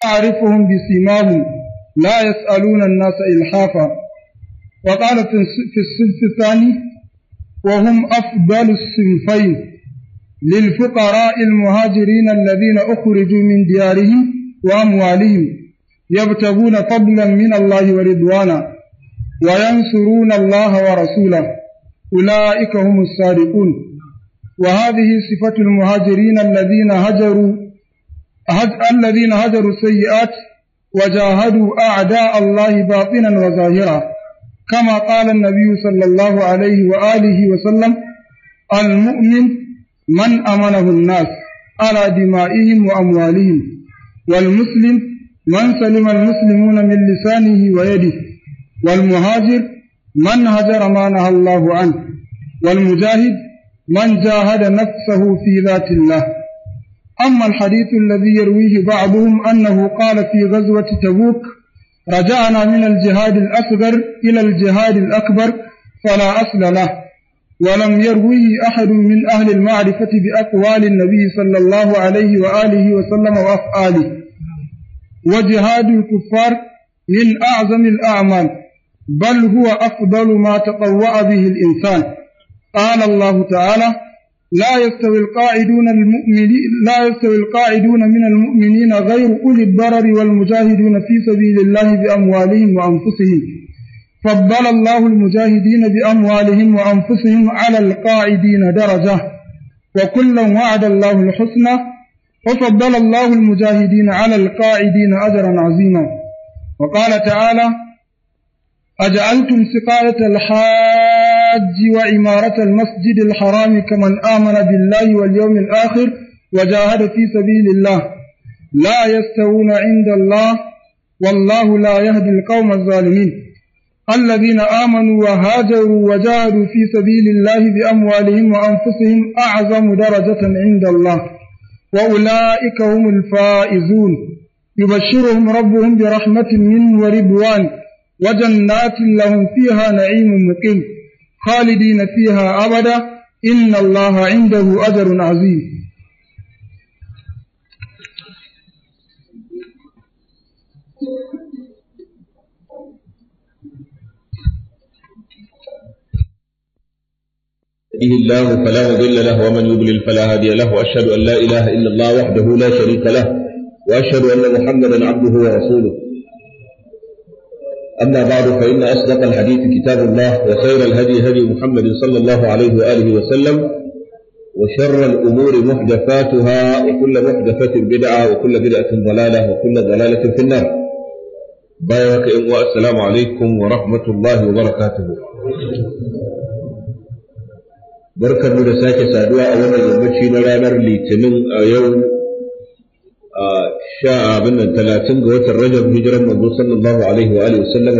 أعرفهم بسيماهم لا يسألون الناس إلحافا. وقال في الصنف الثاني وهم أفضل الصنفين للفقراء المهاجرين الذين أخرجوا من ديارهم وأموالهم يبتغون فضلا من الله ورضوانا وينصرون الله ورسوله أولئك هم الصادقون. وهذه صفة المهاجرين الذين هجروا السيئات وجاهدوا أعداء الله باطنا وظاهرا، كما قال النبي صلى الله عليه وآله وسلم: المؤمن من أمنه الناس على دمائهم وأموالهم، والمسلم من سلم المسلمون من لسانه ويده، والمهاجر من هجر ما نهى الله عنه، والمجاهد من جاهد نفسه في ذات الله. أما الحديث الذي يرويه بعضهم أنه قال في غزوة تبوك: رجعنا من الجهاد الأصغر إلى الجهاد الأكبر، فلا أصل له، ولم يرويه أحد من أهل المعرفة بأقوال النبي صلى الله عليه وآله وسلم وأفعاله. وجهاد الكفار من أعظم الأعمال، بل هو أفضل ما تطوع به الإنسان. قال الله تعالى: لا يستوي القاعدون من المؤمنين غير أولي الضرر والمجاهدون في سبيل الله بأموالهم وأنفسهم، فضل الله المجاهدين بأموالهم وأنفسهم على القاعدين درجة، وكلا وعد الله الحسنى، وفضل الله المجاهدين على القاعدين أجرا عظيما. وقال تعالى: أجعلتم سقاية الحاج وعمارة المسجد الحرام كمن آمن بالله واليوم الآخر وجاهد في سبيل الله لا يستوون عند الله والله لا يهدي القوم الظالمين. الذين آمنوا وهاجروا وجاهدوا في سبيل الله بأموالهم وأنفسهم أعظم درجة عند الله، وأولئك هم الفائزون. يبشرهم ربهم برحمة منه ورضوان وجنات لهم فيها نعيم مقيم خالدين فيها أبدا إن الله عنده أجر عظيم. يهده الله فلا مضل له ومن يضلل فلا هادي له، وأشهد أن لا إله إلا الله وحده لا شريك له، وأشهد أن محمدا عبده ورسوله. أما بعد، فإن أصدق الحديث كتاب الله، وخير الهدي هدي محمد صلى الله عليه وآله وسلم، وشر الأمور محدثاتها، وكل محدثة بدعة، وكل بدعة ضلالة، وكل ضلالة في النار. بارك الله، السلام عليكم ورحمة الله وبركاته. barkar mu da sake saduwa a wannan yammaci na ranar litinin a yau 30 ga watan Rajab, hijiran manzo sallallahu alaihi wa alihi wasallam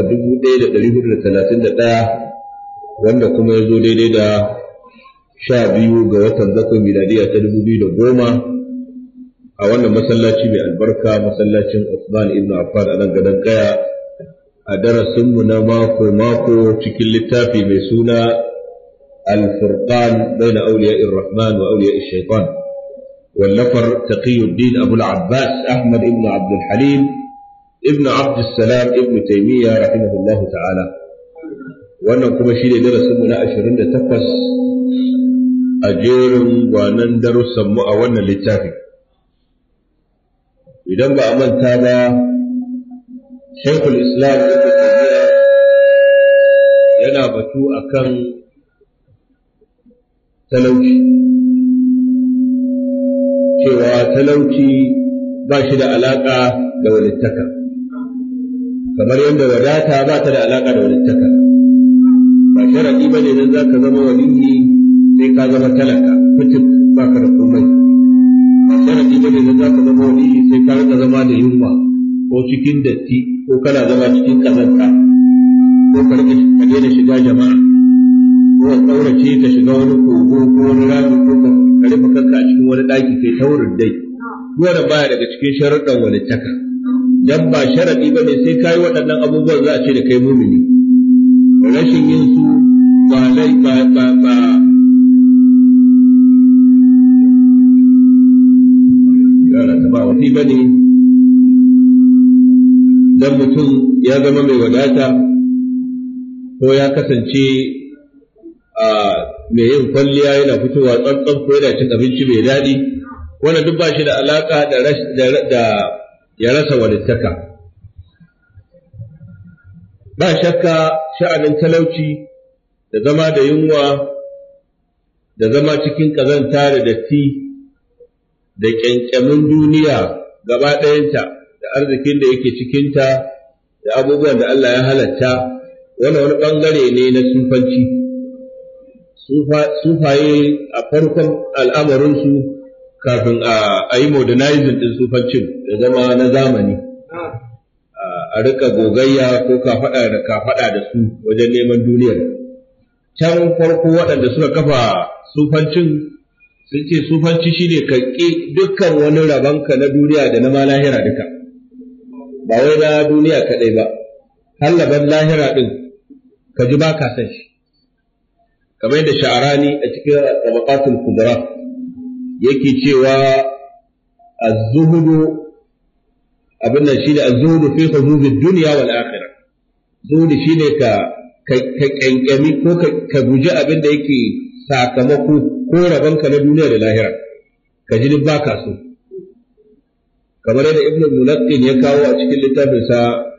1431, wanda kuma ya zo daidai da 12 ga watan bakwai miladiya ta 2010 a wannan masallaci mai albarka, masallacin Uthman ibn Affan a nan gadon Kaya, a darasinmu na mako cikin littafi mai suna الفرقان بين أولياء الرحمن وأولياء الشيطان، واللفر تقي الدين أبو العباس أحمد ابن عبد الحليم ابن عبد السلام ابن تيمية رحمه الله تعالى. wannan kuma shi ne darasinmu na 28 a jerin gwanan darussanmu a wannan littafi. Idan ba a manta ba, Shaykhul Islam Ibn Taymiyyah yana batu akan talauci, cewa talauci ba shi da alaƙa da walittaka, kamar yadda wadata ba ta da alaƙa da walittaka. Ba sharaɗi ba ne don za ka zama waliyi sai ka zama talaka fitik ba ka da komai. Ba sharaɗi ba ne don za ka zama waliyi sai ka rika zama da yunwa ko cikin datti ko kana zama cikin ƙazanta ko ka daina shiga jama'a ko kaurace ka shiga wani kogo ko wani rami ko ka rufe kanka a cikin wani ɗaki kai taurin dai. Wannan baya daga cikin sharuɗan walittaka, dan ba sharaɗi ba ne sai kai waɗannan abubuwan za a ce da kai mumini. Rashin yin su ba yara ta ba wasi ba ne dan mutum ya zama mai wadata ko ya kasance mai yin kwalliya yana fitowa tsantsan ko yana cin abinci mai daɗi, wannan duk ba shi da alaka da ya rasa walittaka. Ba shakka sha'anin talauci da zama da yunwa da zama cikin ƙazanta da datti da ƙyanƙyamin duniya gaba ɗayanta da arzikin da yake cikinta da abubuwan da Allah ya halatta, wannan wani ɓangare ne na sufanci. Sufaye a farkon al'amarinsu kafin a yi modernizing ɗin sufancin da zama na zamani, a rika gogayya ko kafaɗa da su wajen neman duniyar. Can farko waɗanda suka kafa sufancin sun ce sufanci shine ka ƙi dukkan wani rabanka na duniya da na ma lahira duka, ba wai na duniya kaɗai ba, har laban lahira ɗin ka ji ba ka san shi. Kamar yadda Sha'arani a cikin Tabaqatul Kubra yake cewa az-zuhdu abin nan shine az-zuhdu fi hududid dunya wal akhirah. Zuhdu shine ka kankami ko ka guji abin da yake sakamako ko rabanka na duniya da lahira, ka ji duk baka so. Kamar yadda Ibn Mulaqqin ya kawo a cikin littafinsa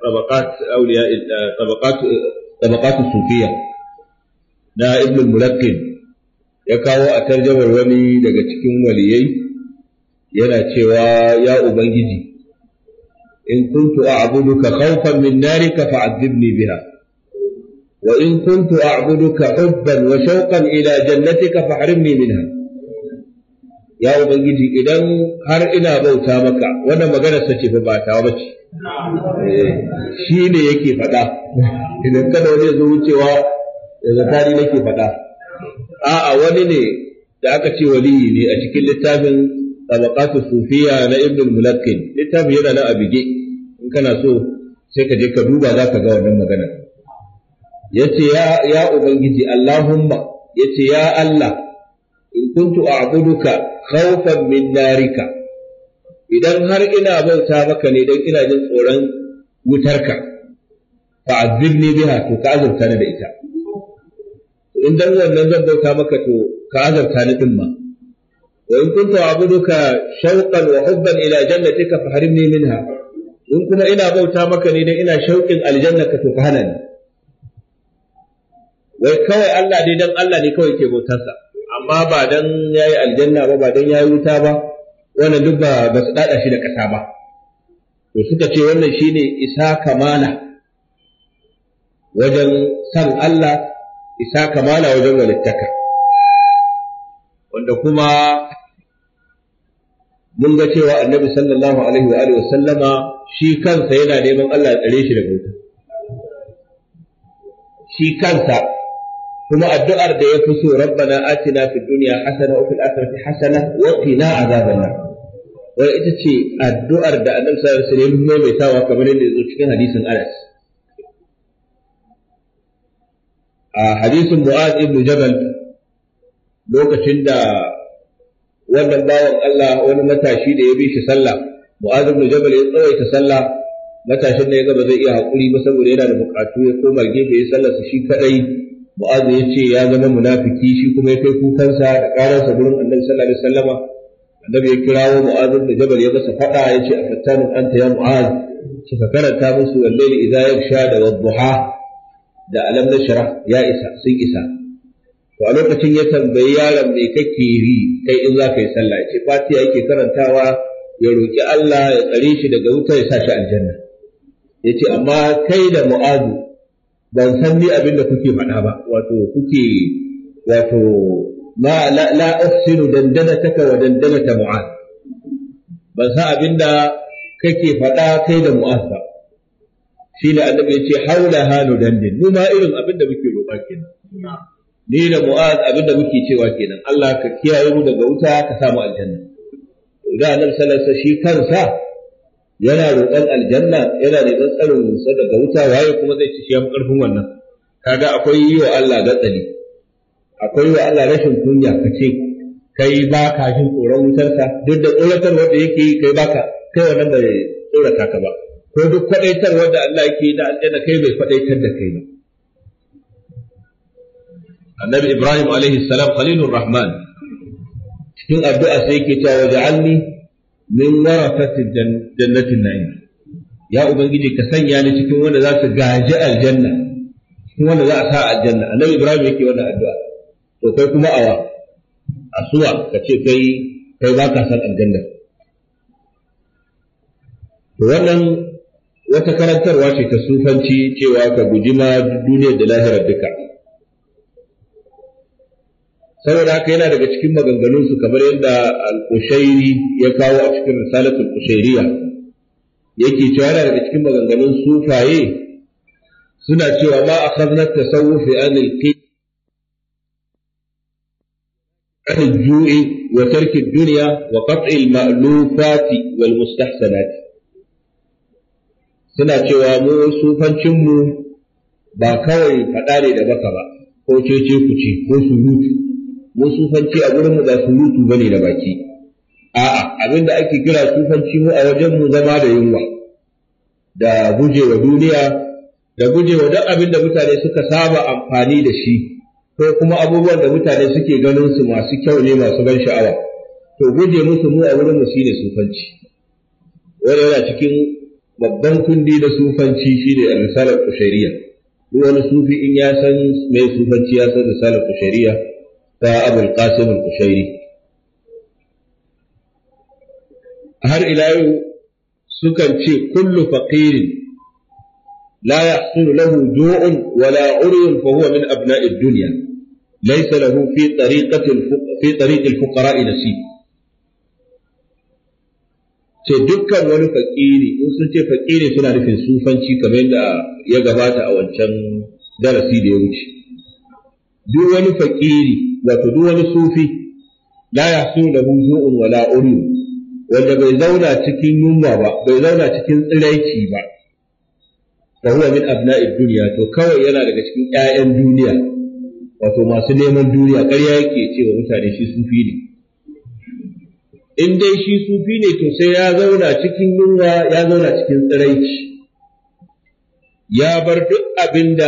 Tabaqat Sufiyya na Ibn Mulaqqin, ya kawo a tarjamar wani daga cikin waliyai yana cewa ya Ubangiji, in kuntu a'buduka khawfan min narika fa'adhibni biha wa in kuntu a'buduka hubban wa shawqan ila jannatika fahrimni minha. Ya Ubangiji, idan har ina bauta maka, wannan magana sace fa ba ta bace, shi ne yake faɗa, idan kada wani ya zo wucewa da zakari nake faɗa. A'a, wani ne da aka ce waliyi ne a cikin littafin Tabaqatu Sufiya na Ibn Mulaqqin, littafin yana nan a bige, in kana so sai ka je ka duba za ka ga wannan magana. Yace ya Ubangiji, Allahumma, yace ya Allah, in kuntu a'buduka khawfan min narika, idan har ina bauta maka ne dan ina jin tsoron wutarka, fa'azzibni biha, to ka azurta ni da ita. In dan wannan zan bauta maka, to ka azurta ni din ma. Wa in kuntu a'buduka shawqan wa hubban ila jannatika fahrimni minha, in kuma ina bauta maka ne dan ina shauƙin aljannaka, to ka hana ni. Wai kawai Allah dai dan Allah ne kawai ke bautarsa, amma ba dan yayi aljanna ba dan yayi wuta ba, wannan duk ba su dada shi da ƙasa ba. To suka ce wannan shine isa kamala wajen san Allah, isa kamala wajen walittaka, wanda kuma mun ga cewa Annabi sallallahu alaihi wa alihi wa sallama shi kansa yana neman Allah ya tsare shi daga wuta, shi kansa. kuma addu'ar da ya fi so, rabbana atina fid dunya hasana wa fil akhirati hasana wa qina azaban nar, wai ita ce addu'ar da Annabi sallallahu alaihi wasallam ya maimaitawa kamar yadda yazo cikin hadisin Anas. A hadisin Mu'adh ibn Jabal, lokacin da wannan bawan Allah, wani matashi da ya bi shi sallah, Mu'adh ibn Jabal ya tsawaita sallah, matashin da ya ga ba zai iya hakuri ba saboda yana da bukatu, ya koma gefe ya sallarsa shi kadai. Mu'adh ya ce ya zama munafiki, shi kuma ya kai kukansa da karansa gurin Annabi sallallahu alaihi wasallama. Annabi ya kirawo Mu'adh ibn Jabal ya masa fada, ya ce afattanun anta ya Mu'adh, suka karanta musu wallahi idza yaksha da wadduha da alam nashrah ya isa, sun isa. To a lokacin ya tambayi yaron me kake yi kai in za ka yi sallah, ya ce Fatiha yake karantawa ya roki Allah ya tsare shi daga wuta ya sa shi aljanna. Ya ce amma kai da Mu'adh ban san ni abin da kuke faɗa ba, wato ma la uhsinu dandanataka wa dandanata Mu'adh, ban san abin da kake faɗa kai da Mu'adh ba. Shi da Annabi ya ce haula hanu dandin, mu ma irin abin da muke roƙa kenan, ni da Mu'adh abin da muke cewa kenan, Allah ka kiyaye mu daga wuta ka samu aljanna. Da Annabi sallallahu alaihi wasallam shi kansa yana roƙon aljanna, yana neman tsarin sa daga wuta, waye kuma zai ci shi yafi ƙarfin wannan? Kaga akwai yi wa Allah gatsali, akwai wa Allah rashin kunya, ka ce kai ba ka jin tsoron wutarsa, duk da tsoratar wanda yake yi kai baka, kai wannan bai tsorata ka ba. ko duk kwadaitarwar da Allah yake da aljanna kai bai kwadaitar da kai ba. Annabi Ibrahim alaihi salam Khalilur Rahman cikin addu'a sai yake cewa waj'alni min warathati jannatin na'im, ya ubangiji ka sanya ni cikin wanda za su gaji aljanna, cikin wanda za a sa aljanna. Annabi Ibrahim yake wannan addu'a, to kai kuma asuwa ka ce kai ba ka san aljanna. To wannan wata karantarwa ce ta sufanci cewa ka guji ma duniyar da lahirar duka. Saboda haka yana daga cikin maganganunsu kamar yadda al-Qushairi ya kawo a cikin risalatul Qushairiyya, yake cewa yana daga cikin maganganun sufaye suna cewa ma akhadna tasawuf an al-ju'i wa tarki ad-dunya wa qat'i al-ma'lufati wal mustahsanat. Suna cewa mu sufancin mu ba kawai faɗa ne da baka ba ko cece kuce ko surutu. Mu sufanci a gurin mu ba surutu bane da baki, a'a abinda ake kira sufanci mu a wajen mu zama da yunwa, da gujewa duniya, da gujewa duk abinda mutane suka saba amfani da shi ko kuma abubuwan da mutane suke ganin su masu kyau ne masu ban sha'awa, to guje musu mu a wurin mu shine sufanci. Wanda yana cikin babban kundi da sufanci shine risalar Qushairiyya. Duk wani sufi in ya san me sufanci ya san risalar Qushairiyya ta Abul Qasim al-Qushairi. Har ila yau sukan ce kullu faqirin la yahsul lahu ju'un wala 'uryun fa huwa min abna'i ad-dunya laysa lahu fi tariqi al-fuqara'i nasib. Ce dukkan wani fakiri, in sun ce fakiri suna nufin sufanci kamar yadda ya gabata a wancan darasi da ya wuce. Duk wani fakiri, wato duk wani sufi, la yahsul lahu ju'un wala 'uryun, wanda bai zauna cikin yunwa ba, bai zauna cikin tsiraici ba, fa huwa min abna'id dunya, to kawai yana daga cikin ƴaƴan duniya, wato masu neman duniya. Ƙarya yake cewa mutane shi sufi ne. In dai shi sufi ne to sai ya zauna cikin yunwa, ya zauna cikin tsiraici, ya bar duk abinda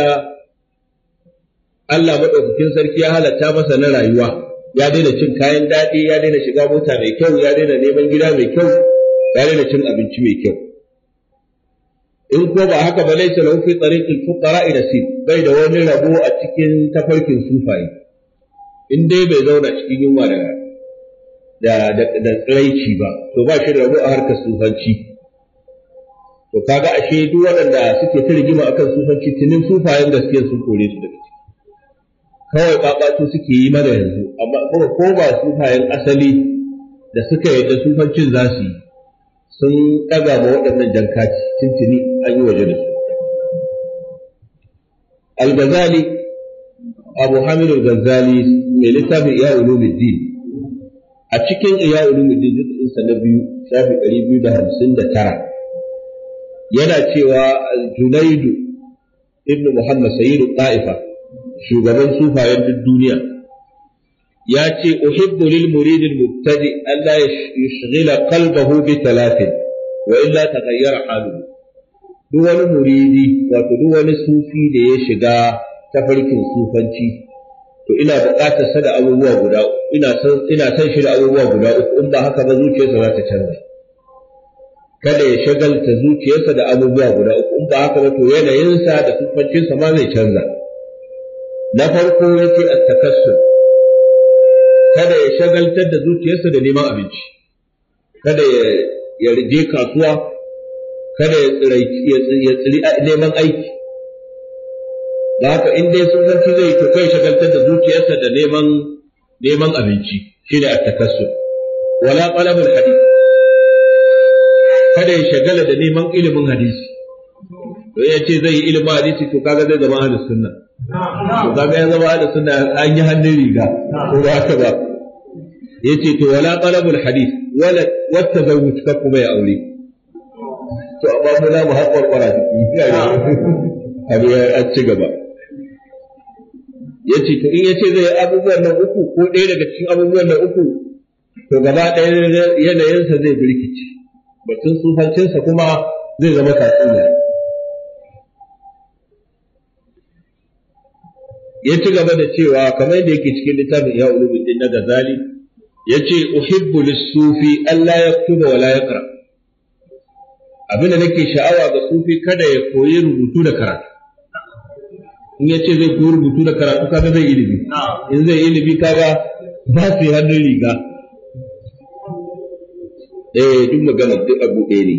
Allah madaukakin sarki ya halatta masa na rayuwa. Ya daina cin kayan daɗi, ya daina shiga mota mai kyau, ya daina neman gida mai kyau, ya daina cin abinci mai kyau. In ko ba haka ba laysa lahu fi tariqil fuqara'i nasib, bai da wani rabo a cikin tafarkin sufaye. In dai bai zauna cikin yunwa da tsiraici ba, to ba shi da rabo a harkar sufanci. To kaga ashe duk waɗanda suke ta rigima akan sufanci tunin sufayen gaskiya sun kore su daga ciki. Kawai babatu suke yi mana yanzu, amma kuma ko ba sufayen asali da suka yarda sufancin za su yi, sun ɗaga ma waɗannan jankaci tuntuni an yi waje da su. Al-Ghazali, Abu Hamid al-Ghazali mai littafin Ihya Ulumuddin, a cikin Ihya Ulumuddin juz'in sa na 2 shafi 259 yana cewa Junayd ibn Muhammad Sayyid al-Ta'ifa, shugaban sufayen duk duniya, ya ce uhibbu lil murid al mubtadi an la yushghila qalbahu bi thalathin wa illa taghayyara haluhu. Duk wani muridi, wato duk wani sufi da ya shiga tafarkin sufanci, to ina buƙatar sa da abubuwa guda uku, ina son shi da abubuwa guda uku, in ba haka ba zuciyarsa za ta canza. Kada ya shagalta zuciyarsa da abubuwa guda uku, in ba haka ba to yanayinsa da sufancinsa ma zai canza. Na farko yake at-takassur, kada ya shagaltar da zuciyarsa da neman abinci, kada ya je kasuwa, kada ya tsiri neman aiki. Da haka in dai sufanci zai to kai shagaltar da zuciyarsa da neman abinci, shine at-takassur. Wala talabul hadith, kada ya shagala da neman ilimin hadisi. To ya ce zai yi ilimin hadisi to kaga zai zama ahlus sunna. To kaga ya zama ahlus sunna an yi hannun riga ko ba haka ba. Yace to wala talabul hadith wala watazawwuj ka kuma ya aure. To amma mu na mu haƙƙar ƙwara ciki abu ya ci gaba. Yace to in yace zai abubuwan nan uku ko ɗaya daga cikin abubuwan nan uku, to gaba ɗaya yanayinsa zai birkice. Batun sufancinsa kuma zai zama tatsuniya. Ya ci gaba da cewa kamar yadda yake cikin littafin ya ulumuddin na Ghazali yace uhibbu lis-sufi alla yaktuba wa la yaqra. Abin da nake sha'awa ga sufi kada ya koyi rubutu da karatu. In yace zai koyi rubutu da karatu kaga zai ilimi. In zai ilimi kaga ba su hannun riga. Duk magana duk abu ɗaya ne.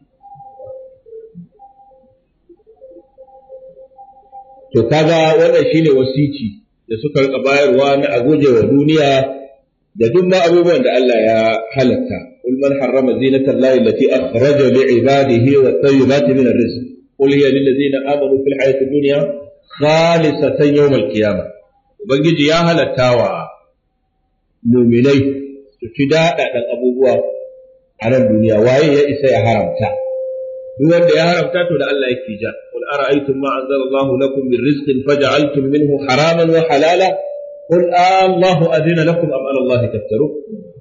To kaga wannan shine wasici da suka rika bayarwa na a guje wa duniya da duk ma abubuwan da Allah ya halatta. Qul man harrama zinata Allahi allati akhraja li ibadihi wa tayyibati min ar-rizq. Qul hiya lil ladzina amanu fil hayati dunya khalisatan yawm al-qiyamah. Ubangiji ya halatta wa mu'minai su ci daɗaɗɗen abubuwa a nan duniya, waye ya isa ya haramta? Duk wanda ya haramta to da Allah yake ja. Qul ara'aytum ma anzala Allahu lakum min rizqin faj'altum minhu haraman wa halala qul Allahu adina lakum am 'ala Allahi taftarun.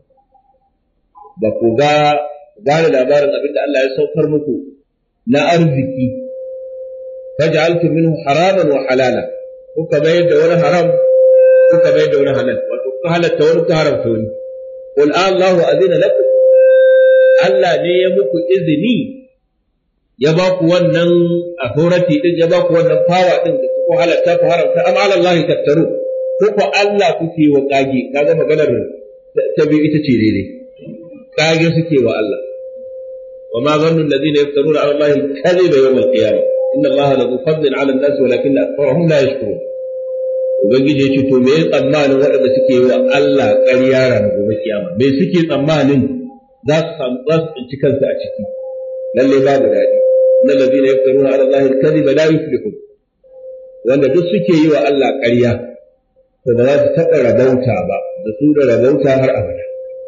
Ba ku ga da labarin abinda Allah ya saukar muku na arziki faj'altum minhu haraman wa halala, kuka bayar da wani haram kuka bayar da wani halal, wato kuka halatta wani kuka haramta wani. Qul Allahu adina lakum, Allah ne ya muku izini ya ba ku wannan authority din, ya ba ku wannan power din da ku halatta ku haramta, amma ala Allah taftaru, ko ko Allah kuke wa kage. Kaga maganar ta biyu ita ce daidai, kage suke wa Allah. Wa ma zannu alladhina yaftaruna ala Allah kadhiba yawm al-qiyamah inna Allah lahu fadlun ala an-nas walakin aktharuhum la yashkurun. Ubangiji ya ce to me tsammanin waɗanda suke wa Allah ƙarya ran gobe kiyama, me suke tsammanin za su tsinci kansu a ciki? Lalle babu daɗi. Na lazina yaftaruna ala Allah al-kadhiba la yuflihun. Wanda duk suke yi wa Allah ƙarya to ba za su taɓa rabauta ba, da su da rabauta har abada.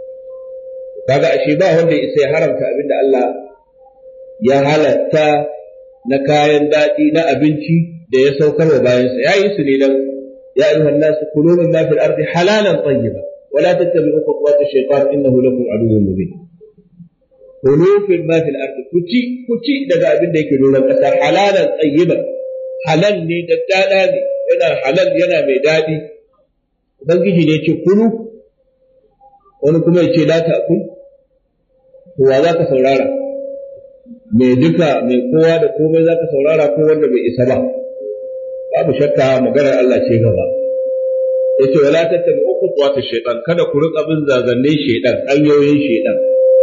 Kaga ashe ba wanda ya isa ya haramta abinda Allah ya halatta na kayan daɗi na abinci da ya saukar wa bayansa. Ya yi su ne dan ya ayyuhan nasu kulu mimma fil ardi halalan tayyiba wa la tattabi'u khutuwati shaytan innahu lakum aduwwun mubin. Kulu mimma fil ardi, kuci daga abin da yake doron ƙasa halalan tayyiban, halal ne da dada ne, yana halal yana mai daɗi. Ubangiji ne ce kulu, wani kuma ya ce la ta'kul. To wa za ka saurara? Mai duka mai kowa da komai za ka saurara ko wanda bai isa ba? Babu shakka maganar Allah ce gaba. Yace wala tattabi'u khutuwati shaytan, kada ku riƙa bin zazannin shaytan, hanyoyin shaytan.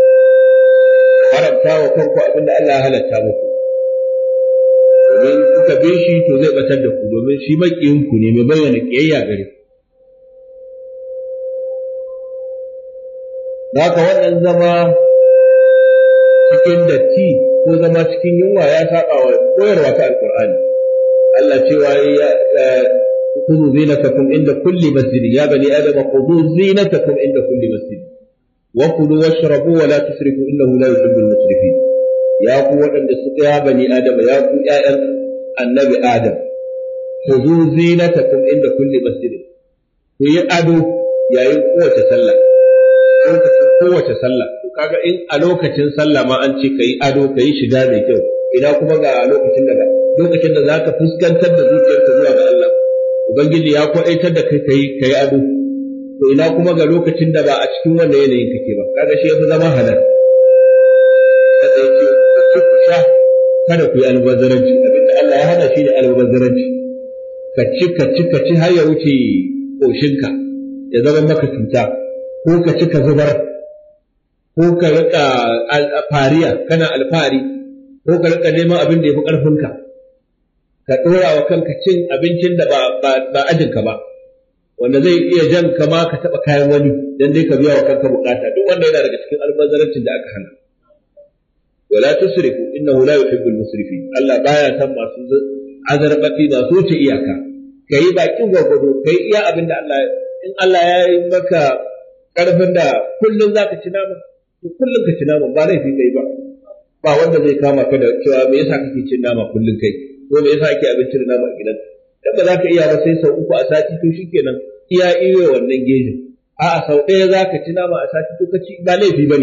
Haramta wa kanku abin da Allah ya halatta muku. Domin kuka bi shi to zai batar da ku, domin shi maƙiyinku ne mai bayyana ƙiyayya gare ku. Da haka wannan zama cikin datti ko zama cikin yunwa ya saba wa koyarwa ta Alƙur'ani. Allah cewa ya khudhu zinatakum inda kulli masjid, ya bani adama khudhu zinatakum inda kulli masjid wa kulu washrabu wa la tusrifu innahu la yuhibbul musrifin. Ya ku waɗanda suka ya bani adama, ya ku ƴaƴan annabi Adam, khudhu zinatakum inda kulli masjid, ku yi ado yayin kowace sallah. Kowace sallah, to kaga in a lokacin sallah ma an ce kai ado kai shiga mai kyau, ina kuma ga lokacin da zaka fuskantar da zuciyarka zuwa ga Allah, ubangiji ya kwaɗaitar da kai ado, to ina kuma ga lokacin da ba a cikin wannan yanayin kake ba? Kaga shi yafi zama halal. Kada yace ku sha, kada ku yi albazaranci, abinda Allah ya hana shi ne albazaranci. Ka ci har ya wuce koshinka, ya zama maka cuta, ko ka ci ka zubar, ko ka rika fariya kana alfahari, ko ka rika neman abin da ya fi ƙarfinka, ka ɗora wa kanka cin abincin da ba ajinka ba, wanda zai iya jan kama ka taɓa kayan wani dan dai ka biya wa kanka bukata. Duk wanda yana daga cikin albazzarancin da aka hana. Wala tusrifu innahu la yuhibbul musrifin. Allah baya san masu azarbafi, masu wuce iyaka. Kai bakin gwagwado, kai iya abin da Allah, in Allah ya yi maka ƙarfin da kullum za ka ci nama, to kullum ka ci nama, ba laifi kai ba. Ba wanda zai kama ka da cewa me yasa kake cin nama kullum kai, ko me yasa ake abinci da nama a gidan. Dan ba za ka iya ba sai sau 3 a sati, to shikenan iya iyo wannan gejin. A'a sau ɗaya za ka ci nama a sati, to ka ci ba laifi bane.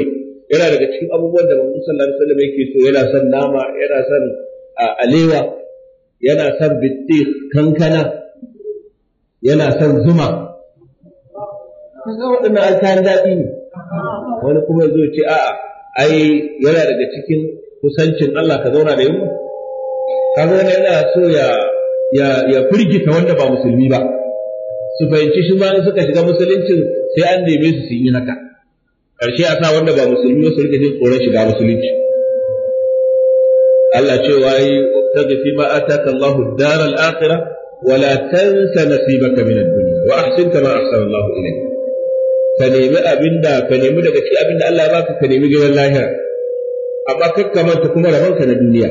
yana daga cikin abubuwan da manzo sallallahu alaihi wasallam yake so, yana son nama, yana son alewa, yana son bitti kankana, yana son zuma. Kaga waɗannan alkayan daɗi ne. Wani kuma ya zo ce a'a ai yana daga cikin kusancin Allah ka zauna da yunwa. Kaga wani yana so ya firgita wanda ba musulmi ba, su fahimci shi ma suka shiga musuluncin sai an neme su yi haka, ƙarshe a sa wanda ba musulmi ba su rika jin tsoron shiga musulunci. Allah cewa yi wabtaghi fi ma ataka Allahu ad-dar al-akhirah wa la tansa nasibaka min ad-dunya wa ahsin kama ahsana Allahu ilayk. Ka nemi daga cikin abinda Allah ya baka, ka nemi gidan lahira, amma kakka manta kuma rabanka na duniya.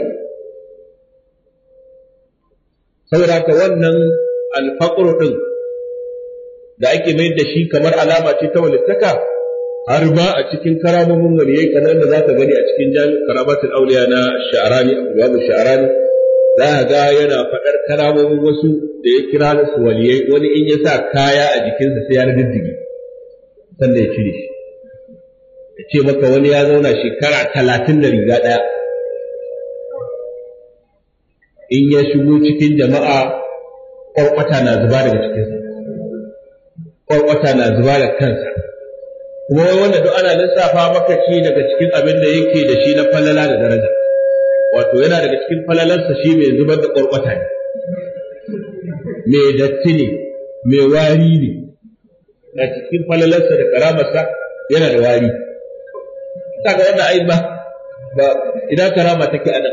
Saboda haka wannan alfaqru din da ake mai da shi kamar alama ce ta walittaka, har ma a cikin karamomin waliyai kamar da za ka gani a cikin jami'in karamatul auliya na Sha'rani, Abu Sha'rani, za ka ga yana faɗar karamomin wasu da ya kira su waliyai. Wani in ya sa kaya a jikinsa sai ya riddige sannan ya cire shi, ya ce maka wani ya zauna shekara 30 da riga ɗaya, in ya shigo cikin jama'a ƙwarƙwata na zuba daga cikinsa, ƙwarƙwata na zuba da kansa. Kuma wanda duk ana lissafa maka shi daga cikin abin da yake da shi na falala da daraja, wato yana daga cikin falalarsa shi mai zubar da ƙwarƙwata ne, mai datti ne, mai wari ne. A cikin falalarsa da karamarsa yana da wari. Kaga wannan ai ba idan karama take a nan.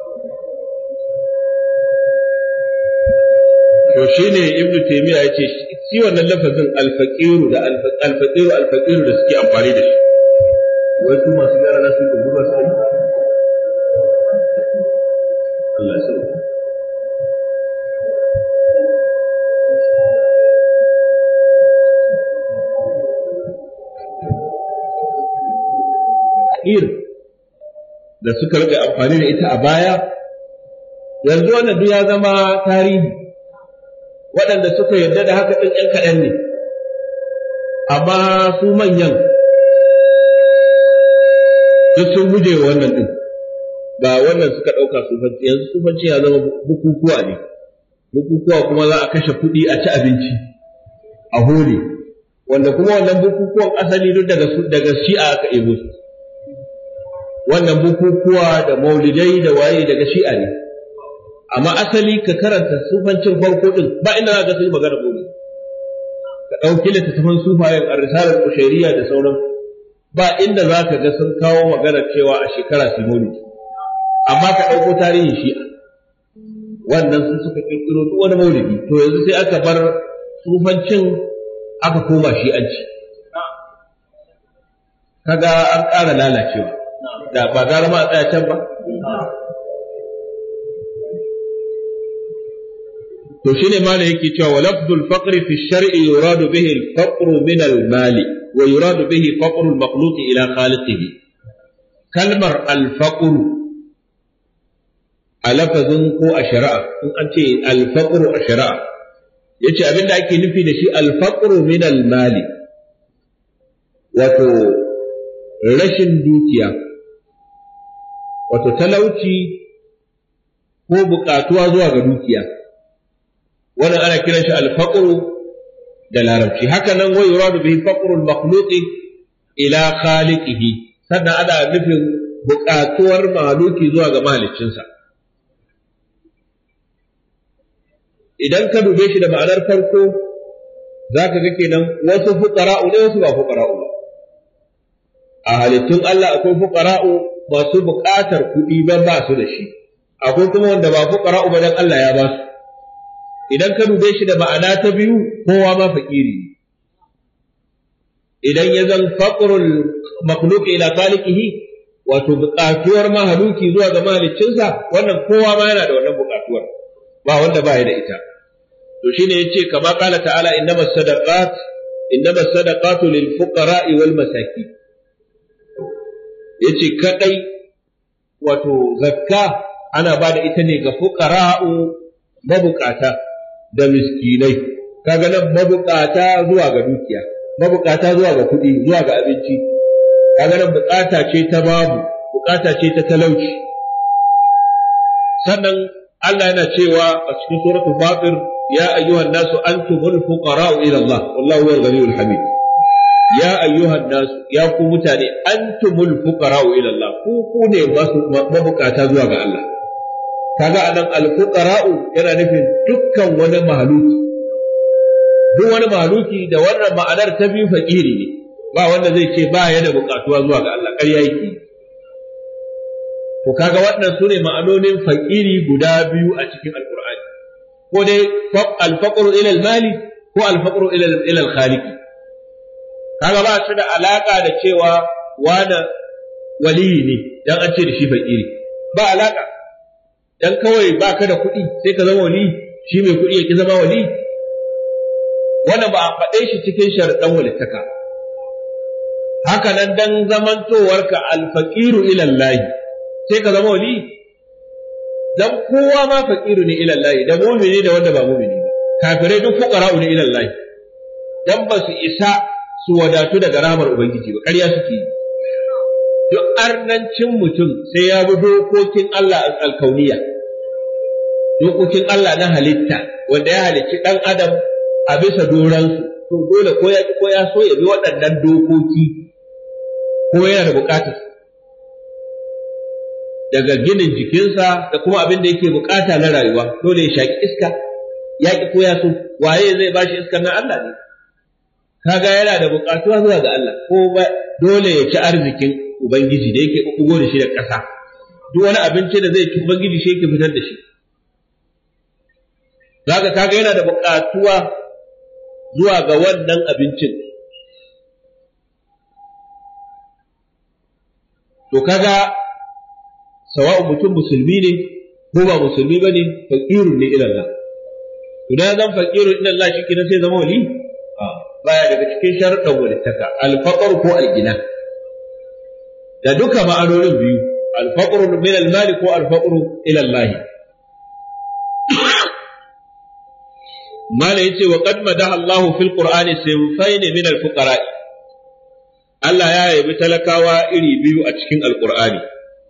To shine Ibn Taymiyyah yace shi wannan lafazin alfaqiru da alfaqiru da suke amfani da shi. Wai su masu gara na su ko ba su yi. Allah ya sauke. Da suka rika amfani da ita a baya, yanzu wannan duk ya zama tarihi. Waɗanda suka yarda da haka ɗin ‘yan kaɗan ne, amma su manyan duk sun guje wa wannan ɗin, ba wannan suka ɗauka sufanci. Yanzu sufanci ya zama bukukuwa ne, bukukuwa kuma za a kashe kuɗi a ci abinci a hole, wanda kuma wannan bukukuwan asali duk daga shi'a aka ebo su. Wannan bukukuwa da maulidai da waye daga shi'a ne, amma asali ka karanta sufancin farko din ba inda za ka sai magana gobe. Ka ɗauki littattafan sufayen ar-risalar kushairiyya da sauran, ba inda za ka ga sun kawo magana cewa a shekara su maulidi. Amma ka ɗauko tarihin shi'a, wannan sun suka kirkiro duk wani maulidi. To yanzu sai aka bar sufancin aka koma shi'anci, kaga an ƙara lalacewa. Da ba gara ma a tsaya can ba. To shine ma da yake cewa wa lafdul faqri fi shar'i yuradu bihi al-faqru min al-mali wa yuradu bihi faqru al-makhluq ila khaliqihi. Kalmar al-faqru a lafazin ko a shari'a, in an ce al-faqru a shari'a, yace abinda ake nufi da shi al-faqru min al-mali, wato rashin dukiya, wato talauci ko buƙatuwa zuwa ga dukiya. Wannan ana kiran shi al-faqru da larabci. Haka nan wa yuradu bihi faqrul makhluqi ila khaliqihi, sannan ana nufin buƙatuwar mahaluki zuwa ga mahaliccinsa. Idan ka dube shi da ma'anar farko zaka ga kenan wasu fuqara'u ne, wasu ba fuqara'u ba. A halittun Allah akwai fuqara'u masu buƙatar kuɗi ban ba su da shi, akwai kuma wanda ba fuqara'u ba dan Allah ya ba su. Idan ka dube shi da ma'ana ta biyu, kowa ma fakiri ne. Idan ya zan faqrul makhluq ila khaliqihi, wato buƙatuwar mahaluki zuwa ga mahaliccinsa, wannan kowa ma yana da wannan buƙatuwar, ba wanda ba ya da ita. To shine yace kama qala ta'ala innamas sadaqatu lil fuqara'i wal masakin. Yace kadai wato zakka ana ba da ita ne ga fuqara'u, mabukata da miskinai. Kaga nan mabukata zuwa ga dukiya, mabukata zuwa ga kuɗi, zuwa ga abinci. kaga nan bukata ce ta babu, bukata ce ta talauci. Sannan Allah yana cewa a cikin suratul Fatir ya ayyuhan nasu antumul fuqara'u ila Allah wallahu huwal ghaniyyul hamid. Ya ayyuhan nasu, ya ku mutane, antumul fuqara'u ila Allah, ku ne mabukata zuwa ga Allah. Kaga anan al-fuqara'u yana nufin dukkan wani mahaluki, duk wani mahaluki da wannan ma'anar ta biyu fakiri ne, ba wanda zai ce ba ya da bukatuwa zuwa ga Allah, ƙarya yake. To kaga waɗannan su ne ma'anonin fakiri guda biyu a cikin alqur'ani, ko dai al-faqru ila al-mali ko al-faqru ila al-khaliqi. Kaga ba su da alaka da cewa wani waliyi ne dan an ce da shi fakiri, ba alaka. Dan kawai baka da kuɗi sai ka zama wali, shi mai kuɗi yake zama wali, wannan ba a faɗe shi cikin sharaɗan walittaka. Haka nan dan zamantowarka alfaqiru ila Allah sai ka zama wali, dan kowa ma faqiru ne ila Allah, da mu'mini da wanda ba mu'mini ba, kafirai duk fuqara'u ne ila Allah, dan ba su isa su wadatu daga rahmar ubangiji ba, ƙarya suke yi. Duk arnancin mutum sai ya bi dokokin Allah alkauniya, dokokin Allah na halitta wanda ya halicci ɗan adam a bisa doransu, to dole ko ya so ya bi waɗannan dokoki ko yana da buƙatar daga ginin jikinsa da kuma abin da yake buƙata na rayuwa, dole ya shaƙi iska, ya ƙi ko ya so, waye zai bashi iskar na Allah ne. Kaga yana da buƙatuwa zuwa ga Allah, ko dole ya ci arzikin Ubangiji da yake ugo da shi da ƙasa, duk wani abinci da zai ci Ubangiji shi yake fitar da shi. Zaka kaga yana da buƙatuwa zuwa ga wannan abincin. To kaga sawa'u mutum musulmi ne ko ba musulmi bane, faqirun ne ila Allah. Idan zan faqirun ila Allah shi kenan sai zama wali? Baya daga cikin sharuɗan walittaka, al-faqr ko al-gina. Da duka ma'anonin biyu, al-faqr min al-mali ko al-faqr ila Allah. Mala yace wa qad madaha Allah fil Qur'ani sinfayn min al-fuqara. Allah ya yabi talakawa iri biyu a cikin al-Qur'ani.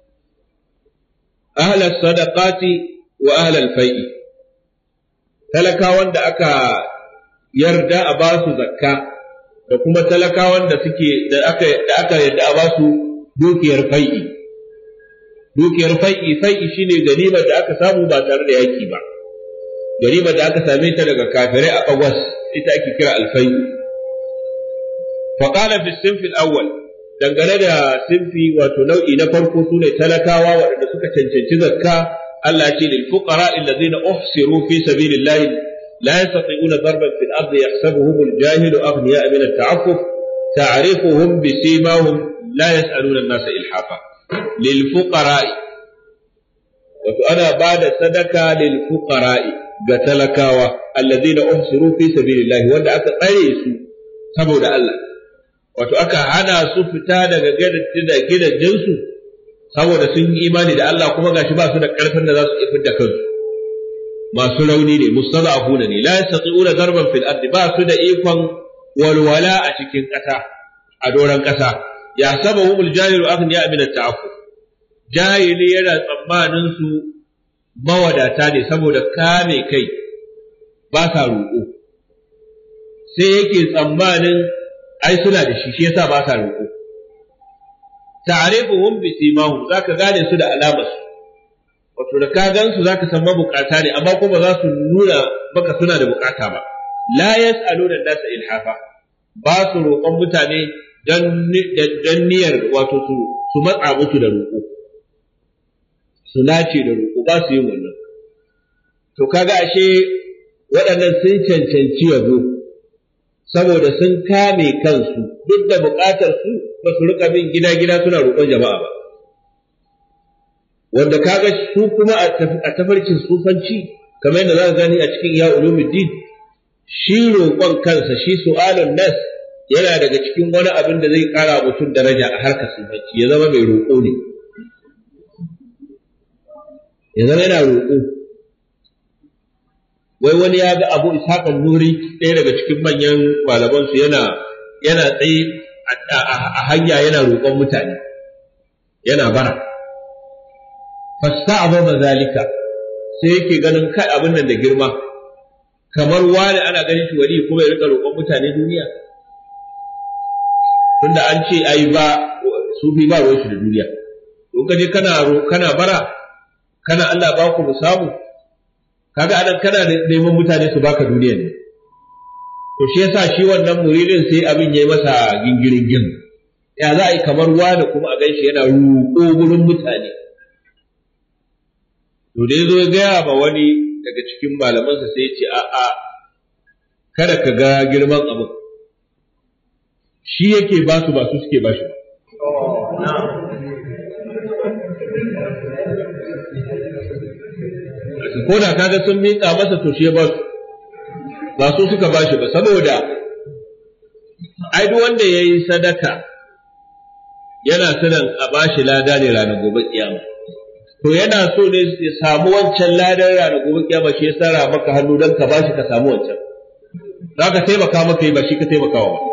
Ahlus sadaqati wa ahlul fai'i. Talakawan da aka yarda a ba su zakka da kuma talakawan da aka yarda a ba su dukiyar fai'i. Dukiyar fai'i shine ganimar da aka samu ba tare da yaki ba. Ganimar da aka same ta daga kafirai a ƙagwas ita ake kira alfai. Faƙala fi sinfil awwal, dangane da sinfi wato nau'i na farko su ne talakawa waɗanda suka cancanci zakka, Allah ce lil fuqara allazina uhsiru fi sabilillahi la yastati'una darban fil ardi yahsabuhum al-jahilu aghniya min at-ta'affuf ta'rifuhum bi simahum la yas'aluna an-nasa ilhafa. Lil fuqara, wato ana bada sadaka lil fuqara ga talakawa allazina uhsiru fi sabilillah, wanda aka tsare su saboda Allah, wato aka hana su fita daga gidajen su saboda sun yi imani da Allah, kuma gashi ba su da karfin da za su iya fidda kansu, masu rauni ne, mustada'afuna ne, la yastati'una darban fil ardi, ba su da ikon walwala a cikin ƙasa, a doran ƙasa. Yahsabuhumul jahilu aghniya min at-ta'affuf, jahili yana tsammanin su mawadata ne saboda kame kai, ba sa roƙo, sai yake tsammanin ai suna da shi yasa ba sa roƙo. Ta'rifuhum bi simahum, zaka gane su da alamarsu, wato da ka gan su zaka san mabukata ne, amma kuma za su nuna maka suna da bukata ba. La yas'aluna an-nasa ilhafa, ba su roƙon mutane dan niyyar wato su matsa musu da roƙo, su nace da roƙo, ba su yin wannan. To kaga ashe waɗannan sun cancanci yabo saboda sun kame kansu, duk da buƙatar su ba su rika bin gida-gida suna roƙon jama'a ba. Wanda kaga su kuma a tafarkin sufanci, kamar yadda za ka gani a cikin ya ulumuddin, shi roƙon kansa, shi su'alun nas yana daga cikin wani abin da zai ƙara mutum daraja a harkar sufanci, ya zama mai roƙo ne. Ya zama yana roƙo. Wai wani ya ga Abu Ishaq an-Nuri, ɗaya daga cikin manyan malamansu, yana tsaye a hanya yana roƙon mutane yana bara fasta'zama zalika sai yake ganin kai abin nan da girma kamar wani ana ganin shi wali kuma ya rika roƙon mutane duniya tunda an ce ai ba sufi ba ruwan shi da duniya to kaje kana bara kana Allah ba ku samu kaga anan kana neman mutane su baka duniya ne to shi yasa shi wannan muridin sai abin yayi masa gingirin gin ya za a yi kamar wani kuma a ganshi yana roƙo gurin mutane to dai zo ya gaya ma wani daga cikin malamansa sai ya ce a'a kada ka ga girman abin shi yake ba su suke ba shi ko da kaga sun miƙa masa to shi ya ba su suka ba shi ba saboda ai duk wanda yayi sadaka yana sanan a bashi lada ne ranar gobe kiyama to yana so ne ya samu wancan ladan ranar gobe kiyama shi ya sara maka hannu dan ka bashi ka samu wancan zaka taimaka maka yi ba shi ka taimakawa ba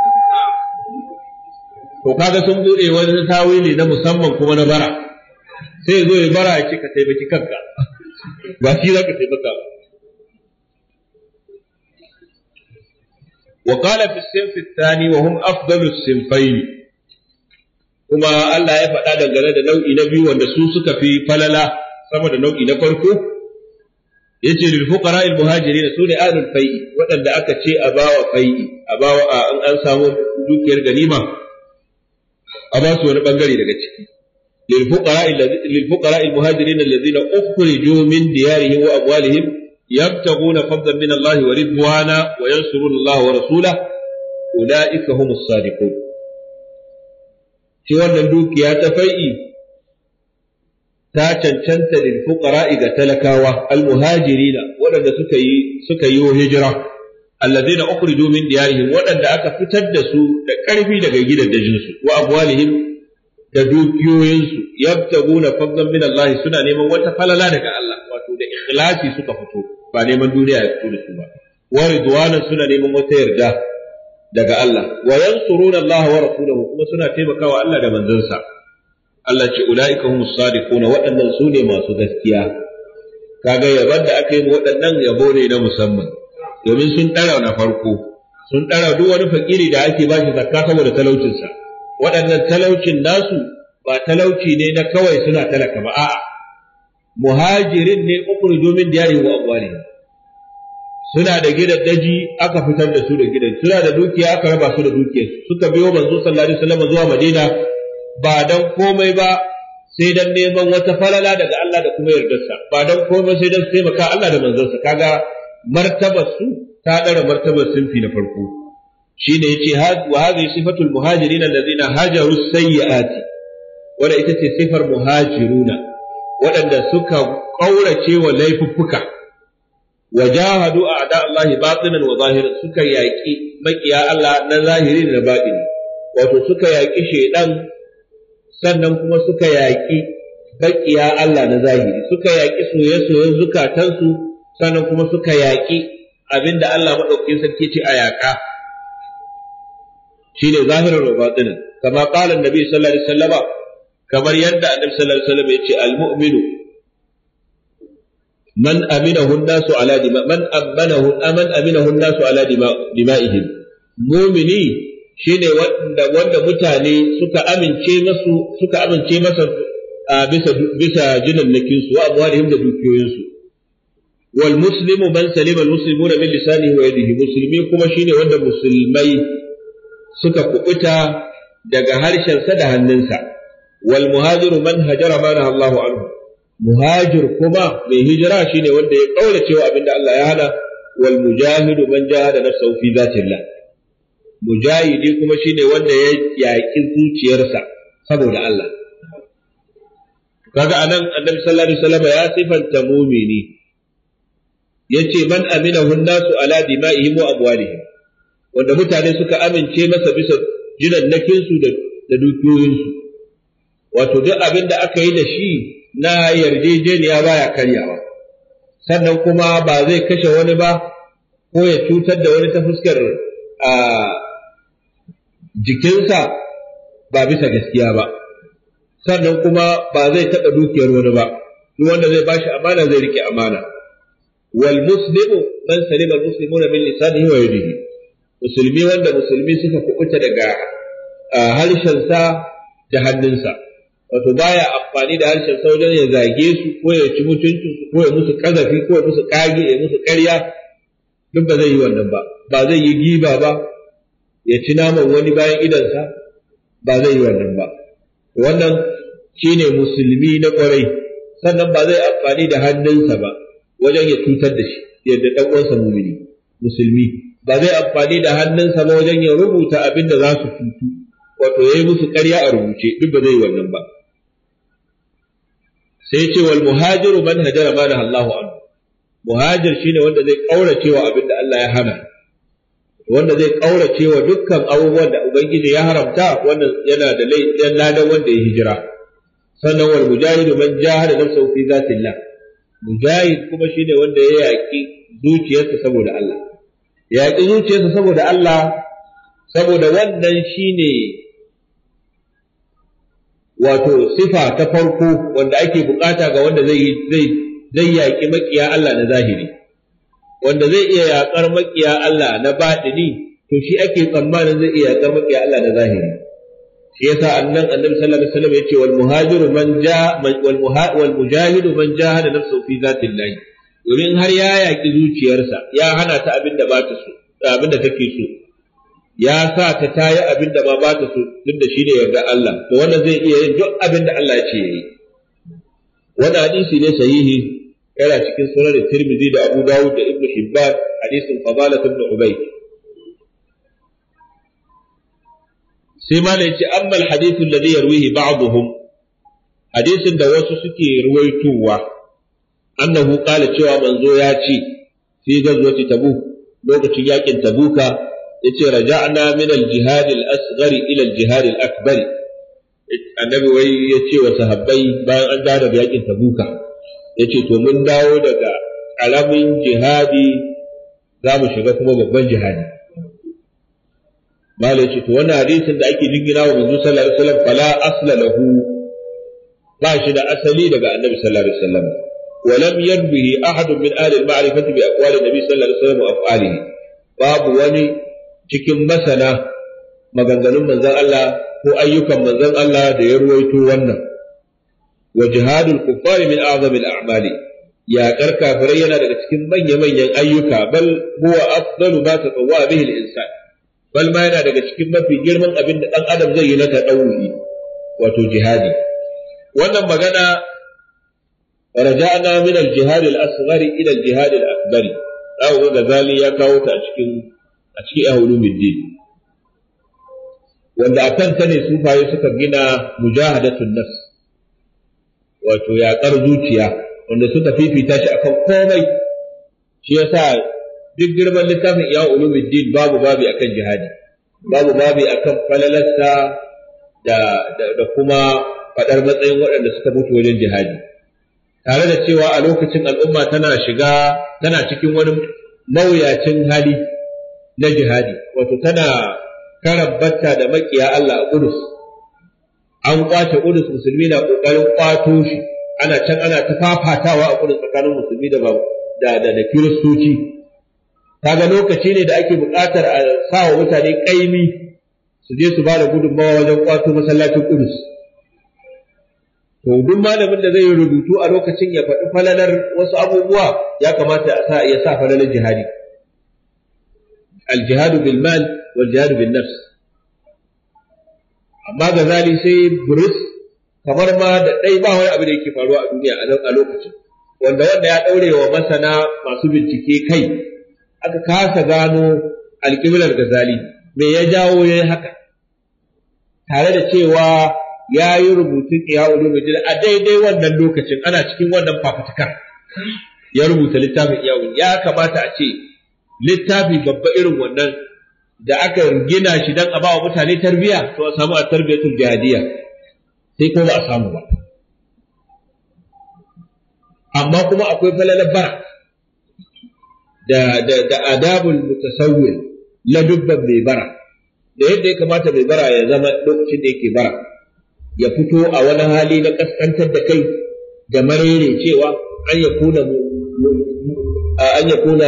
to kaga sun bude wani tawili na musamman kuma na bara sai ya zo ya bara ya ce ka taimaki kanka ba shi zaka taimaka ba وقال في الصنف الثاني وهم أفضل الصنفين kuma Allah ya faɗa dangane da nau'i na biyu wanda su suka fi falala sama da nau'i na farko yace lil fuqara al muhajirin su ne ahlul fai'i waɗanda aka ce a bawa fai'i a bawa an samu dukiyar ganima a ba su wani bangare daga ciki lil fuqara al muhajirin alladhina ukhriju min diyarihim wa amwalihim yabtaguna fadlan min Allah wa ridwana wa yansuruna Allah wa rasulahu ulaika humus sadiqun shi wannan dukiya ta fai'i ta cancanta lil fuqara'i ga talakawa al muhajirina waɗanda suka yi hijira alladhina ukhriju min diyarihim waɗanda aka fitar da su da ƙarfi daga gidajen su wa amwalihim da dukiyoyinsu yabtaguna fadlan min Allah suna neman wata falala daga Allah wato da ikhlasi suka fito ba neman duniya ya fito da su ba wa ridwanan suna neman wata yarda daga Allah wa yansuruna Allah wa rasulahu kuma suna taimakawa Allah da manzansa Allah ce ulaika humus sadiquna waɗannan su ne masu gaskiya kaga yaban da aka yi waɗannan yabo ne na musamman domin sun ɗara na farko sun ɗara duk wani fakiri da ake bashi zakka saboda talaucinsa waɗannan talaucin nasu ba talauci ne na kawai suna talaka ba a'a muhajirin ne ukhrijo min diyarihim wa amwalihim suna da gidan daji aka fitar da su da gidan suna da dukiya aka raba su da dukiyar suka biyo manzo sallallahu alaihi wasallam zuwa Madina ba dan komai ba sai dan neman wata falala daga Allah da kuma yardarsa ba dan komai sai dan taimaka Allah da manzonsa kaga martabar su ta dara martabar sunfi na farko shine yace wa hadhihi sifatul muhajirin alladhina hajaru sayyiati wanda ita ce sifar muhajiruna waɗanda suka kaurace wa laifuffuka وجاهدوا أعداء الله باطنا وظاهرا suka yaki makiya Allah na zahiri da batini wato suka yaki shedan sannan kuma suka yaki makiya Allah na zahiri suka yaki soyayyen zukatansu sannan kuma suka yaki abinda Allah madaukakin sarki ce a yaka shine zahiran wa batinan kama qala annabi sallallahu alaihi wasallama kamar yadda annabi sallallahu alaihi wasallam yace al-mu'minu من أمنه الناس على الناس على دمائهم مؤمني shine wanda mutane suka amince masa bisa jinannakin su wa amwalihim da dukiyoyin su wal muslimu man salima al muslimuna min lisanihi wa yadihi muslimi kuma shine wanda musulmai suka kubuta daga harshen sa da hannunsa wal muhajiru man hajara ma Allahu anhu muhajir kuma mai hijira shine wanda ya kaurace wa abinda Allah ya hana wal mujahidu man jahada nafsahu fi zatillah mujahidi kuma shine wanda ya yaki zuciyarsa saboda Allah kaga anan annabi sallallahu alaihi wasallam ya sifanta mu'mini yace man aminahu an-nasu ala dima'ihim wa amwalihim wanda mutane suka amince masa bisa jinannakin su da dukiyoyinsu wato duk abinda aka yi da shi na yarjejeniya baya karyawa sannan kuma ba zai kashe wani ba ko ya cutar da wani ta fuskar jikinsa ba bisa gaskiya ba, sannan kuma ba zai taɓa dukiyar wani ba, duk wanda zai bashi amana zai rike amana. Wal muslimu man salima al muslimuna min lisanihi wa yadihi, musulmi wanda musulmi suka kubuta daga harshensa da hannunsa, wato baya amfani da harshensa wajen ya zage su ko ya ci mutuncinsu ko ya musu kazafi ko ya musu kage ya musu ƙarya, duk ba zai yi wannan ba. Ba zai yi giba ba, ya ci naman wani bayan idansa, ba zai yi wannan ba. Wannan shine musulmi na ƙwarai. Sannan ba zai amfani da hannunsa ba wajen ya cutar da shi yadda ɗan uwansa mumini musulmi, ba zai amfani da hannunsa ba wajen ya rubuta abin da za su cutu, wato ya yi musu ƙarya a rubuce, duk ba zai yi wannan ba. Sai ce wal muhajiru man hajara ma naha Allahu anhu, muhajir shine wanda zai kaurace wa abin da Allah ya hana, wanda zai kaurace wa dukkan abubuwan da Ubangiji ya haramta, wannan yana da ladan wanda ya hijira. Sannan wal mujahidu man jahada nafsahu fi zatillah, mujahid kuma shine wanda ya yaki zuciyarsa saboda Allah, ya yaki zuciyarsa saboda Allah, saboda wannan shine wato sifa ta farko wanda ake bukata ga wanda zai yaki makiya Allah na zahiri. Wanda zai iya yaƙar maƙiya Allah na baɗini, to shi ake tsammanin zai iya yaƙar maƙiya Allah na zahiri. Shi yasa annabi sallallahu alaihi wasallam yace wal muhajiru wal mujahidu man jahada nafsuhu fi zatillah. Domin har ya yaƙi zuciyarsa, ya hana ta abin da ba ta so, abin da take so, ya sa ta tayi abin da ba ta so, duk da shi ne yarda Allah. To wannan zai iya yin duk abin da Allah ya ce yayi. Wannan hadisi ne sahihi, yana cikin sunan Tirmidhi da Abu Dawud da Ibn Hibban, hadisin Fadalah ibn Ubayd. Sai ma ne ce amma al-hadith alladhi yarwihi ba'dhum, hadisin da wasu suke ruwaitowa, annahu qala cewa manzo ya ce fi gazwati Tabuk, lokacin yakin Tabuka, yace raja'na min al-jihad al-asghar ila al-jihad al-akbar. Annabi wai yace wa sahabbai bayan an dawo daga yakin Tabuka, yace to mun dawo daga ƙaramin jihadi za mu shiga kuma babban jihadi. Malai ce to wannan hadisin da ake jingina wa manzo sallallahu alaihi wasallam fala asla lahu, ba shi da asali daga annabi sallallahu alaihi wasallam. Wa lam yarbihi ahad min ahli al-ma'rifati bi aqwali nabi sallallahu alaihi wasallam wa af'alihi, babu wani cikin masana maganganun manzon Allah ko ayyukan manzon Allah da ya ruwaito wannan. Wa jihadul kuffari min a'zami al-a'mali, ya kafirai yana daga cikin manya-manyan ayyuka, bal huwa afdalu ma tatawwa bihi al-insan, bal ma yana daga cikin mafi girman abin da dan adam zai yi na tadawwi, wato jihadi. Wannan magana raja'na min al-jihad al-asghar ila al-jihad al-akbar, Abu Ghazali ya kawo ta a cikin Ulumuddin, wanda akan ta ne sufaye suka gina mujahadatun nafs, wato yaƙar zuciya, wanda suka fifita shi akan komai. Shi yasa duk girman littafin Ihya Ulumuddin babu babi akan jihadi, babu babi akan falalarsa da kuma faɗar matsayin waɗanda suka mutu wajen jihadi, tare da cewa a lokacin al'umma tana cikin wani mawuyacin hali na jihadi, wato tana karabbata da makiya Allah a Qudus. An kwace Qudus, musulmi na kokarin kwato shi, ana ta fafatawa a Qudus tsakanin musulmi da Kiristoci. Kaga lokaci ne da ake buƙatar a sa wa mutane ƙaimi su je su ba da gudunmawa wajen kwato masallacin Qudus. To duk malamin da zai rubutu a lokacin ya faɗi falalar wasu abubuwa, ya kamata ya sa falalar jihadi, al-jihadu bil mal wal jihadu bin nafs. Amma Ghazali sai buris kamar ma da dai ba wani abu da yake faruwa a duniya a lokacin, wanda ya daure wa masana masu bincike kai, aka kasa gano alƙiblar Ghazali, me ya jawo yayin haka, tare da cewa ya yi rubutun Ihya Ulumuddin a daidai wannan lokacin, ana cikin wannan fafutukar ya rubuta littafin Ihya. Ya kamata a ce littafi babba irin wannan da aka gina shi don a ba wa mutane tarbiyya, to a samu a tarbiyatul jihadiyya, sai ko ba a samu ba. Amma kuma akwai falalar bara da adabul mutasawwir, la dubban mai bara, da yadda ya kamata mai bara ya zama lokacin da yake bara ya fito a wani hali na kaskantar da kai da marere cewa an ya kuna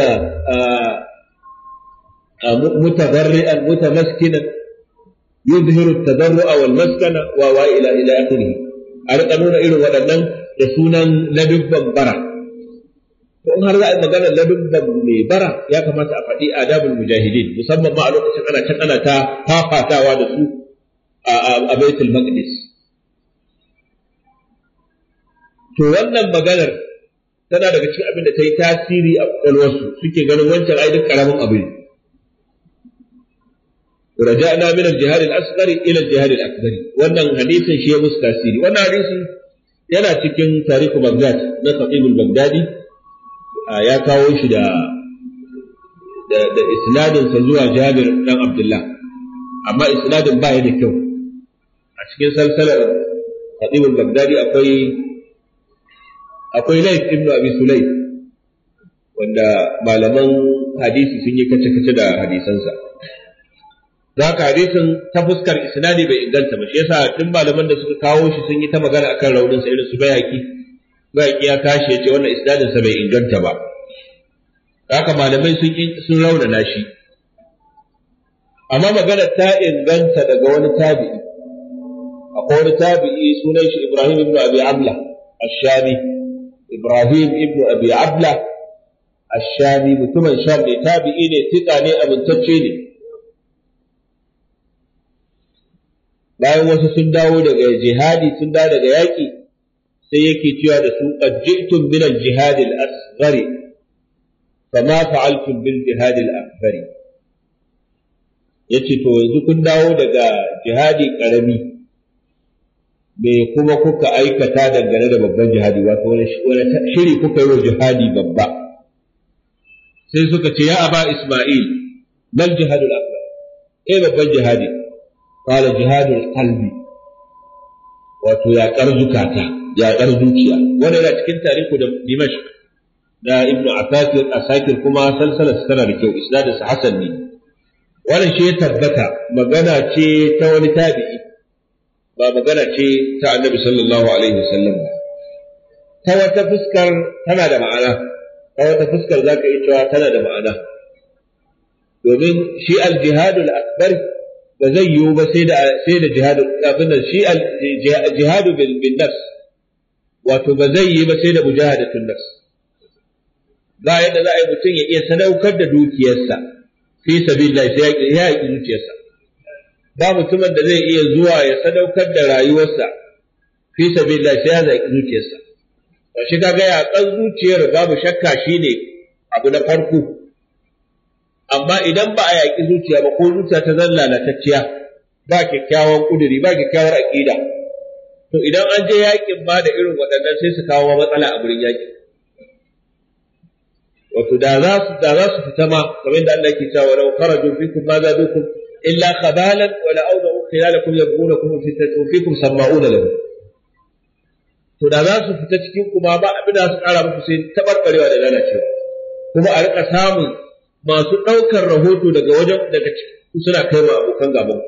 mutabarri'an mutamaskinan yuzhiru at-tadarru'a wal maskana wa ila akhirih a rika nuna irin waɗannan da sunan ladubban bara. To in har za a yi maganar ladubban mai bara ya kamata a faɗi adabul mujahidin musamman ma a lokacin ana ta fafatawa da su a Baitul Maqdis. To wannan maganar tana daga cikin abin da ta yi tasiri a kwakwalwarsu suke ganin wancan ai duk karamin abu ne. Raja'na min al-jihad al-asghar ila al-jihad al-akbar. Wannan hadisin shi ya musu tasiri. Wannan hadisi yana cikin tarihu Baghdad na Khatib al-Baghdadi, ya kawo shi da isnadin sa zuwa Jabir dan Abdullah, amma isnadin ba ya da kyau. A cikin salsalar Khatib al-Baghdadi akwai Layth ibn Abi Sulaym wanda malaman hadisi sun yi kace-kace da hadisansa. Za ka hadisin ta fuskar isnadi bai inganta ba, shi yasa duk malaman da suka kawo shi sun yi ta magana akan raunin sa irin su Bayhaqi ya kashi ya ce wannan isnadin sa bai inganta ba. Haka malamai sun raunana shi. Amma magana ta inganta daga wani tabi'i. Akwai wani tabi'i sunan shi Ibrahim ibn Abi Amla Ash-Shami. Ibrahim ibn Abi Abla Ash-Shami mutumin Sham ne, tabi'i ne, tika ne, amintacce ne. Bayan wasu sun dawo daga jihadi, sun dawo daga yaƙi, sai yake cewa da su qad ji'tum min al-jihad al-asghar fama fa'altum bil jihad al-akbar. Yace to yanzu kun dawo daga jihadi karami, me kuma kuka aikata dangane da babban jihadi, wato wani shiri kuka yi wa jihadi babba. Sai suka ce ya aba Isma'il mal jihad al-akbar, babban jihadi. Qala jihadul qalbi, wato yaƙar zukata, yaƙar zuciya. Wannan yana cikin tarihu da Dimashq da Ibn Asakir kuma salsalar tana da kyau, isnadin sa hasan ne. Wannan shi ya tabbata magana ce ta wani tabi'i, ba magana ce ta Annabi sallallahu alaihi wasallam ba. Ta wata fuskar tana da ma'ana, ta wata fuskar zaka iya cewa tana da ma'ana. Domin shi al-jihadul akbar ba zai yiwu ba sai da jihadu abin da shi jihadu bin nafs, wato ba zai yi ba sai da mujahadatun nafs. Ba yadda za a yi mutum ya iya sadaukar da dukiyarsa fi sabilillah sai ya yi zuciyarsa. Ba mutumin da zai iya zuwa ya sadaukar da rayuwarsa fi sabilillah sai ya zaki zuciyarsa. To shi kaga yaƙar zuciyar babu shakka shine abu na farko. Amma idan ba a yaƙi zuciya ba ko zuciya ta zan lalatacciya, ba kyakkyawan ƙuduri, ba kyakkyawar aƙida, to idan an je yaƙin ma da irin waɗannan sai su kawo matsala a gurin yaƙi. Wato da za su fita ma kamar da Allah ke cewa law kharaju fikum ma zadukum illa khabalan wa la awdahu khilalakum yabghunakum fikum sama'una lahu. To da za su fita cikin kuma ba abin da su ƙara muku sai tabarbarewa da lalacewa, kuma a rika samun masu ɗaukar rahoto daga suna kai wa abokan gaban.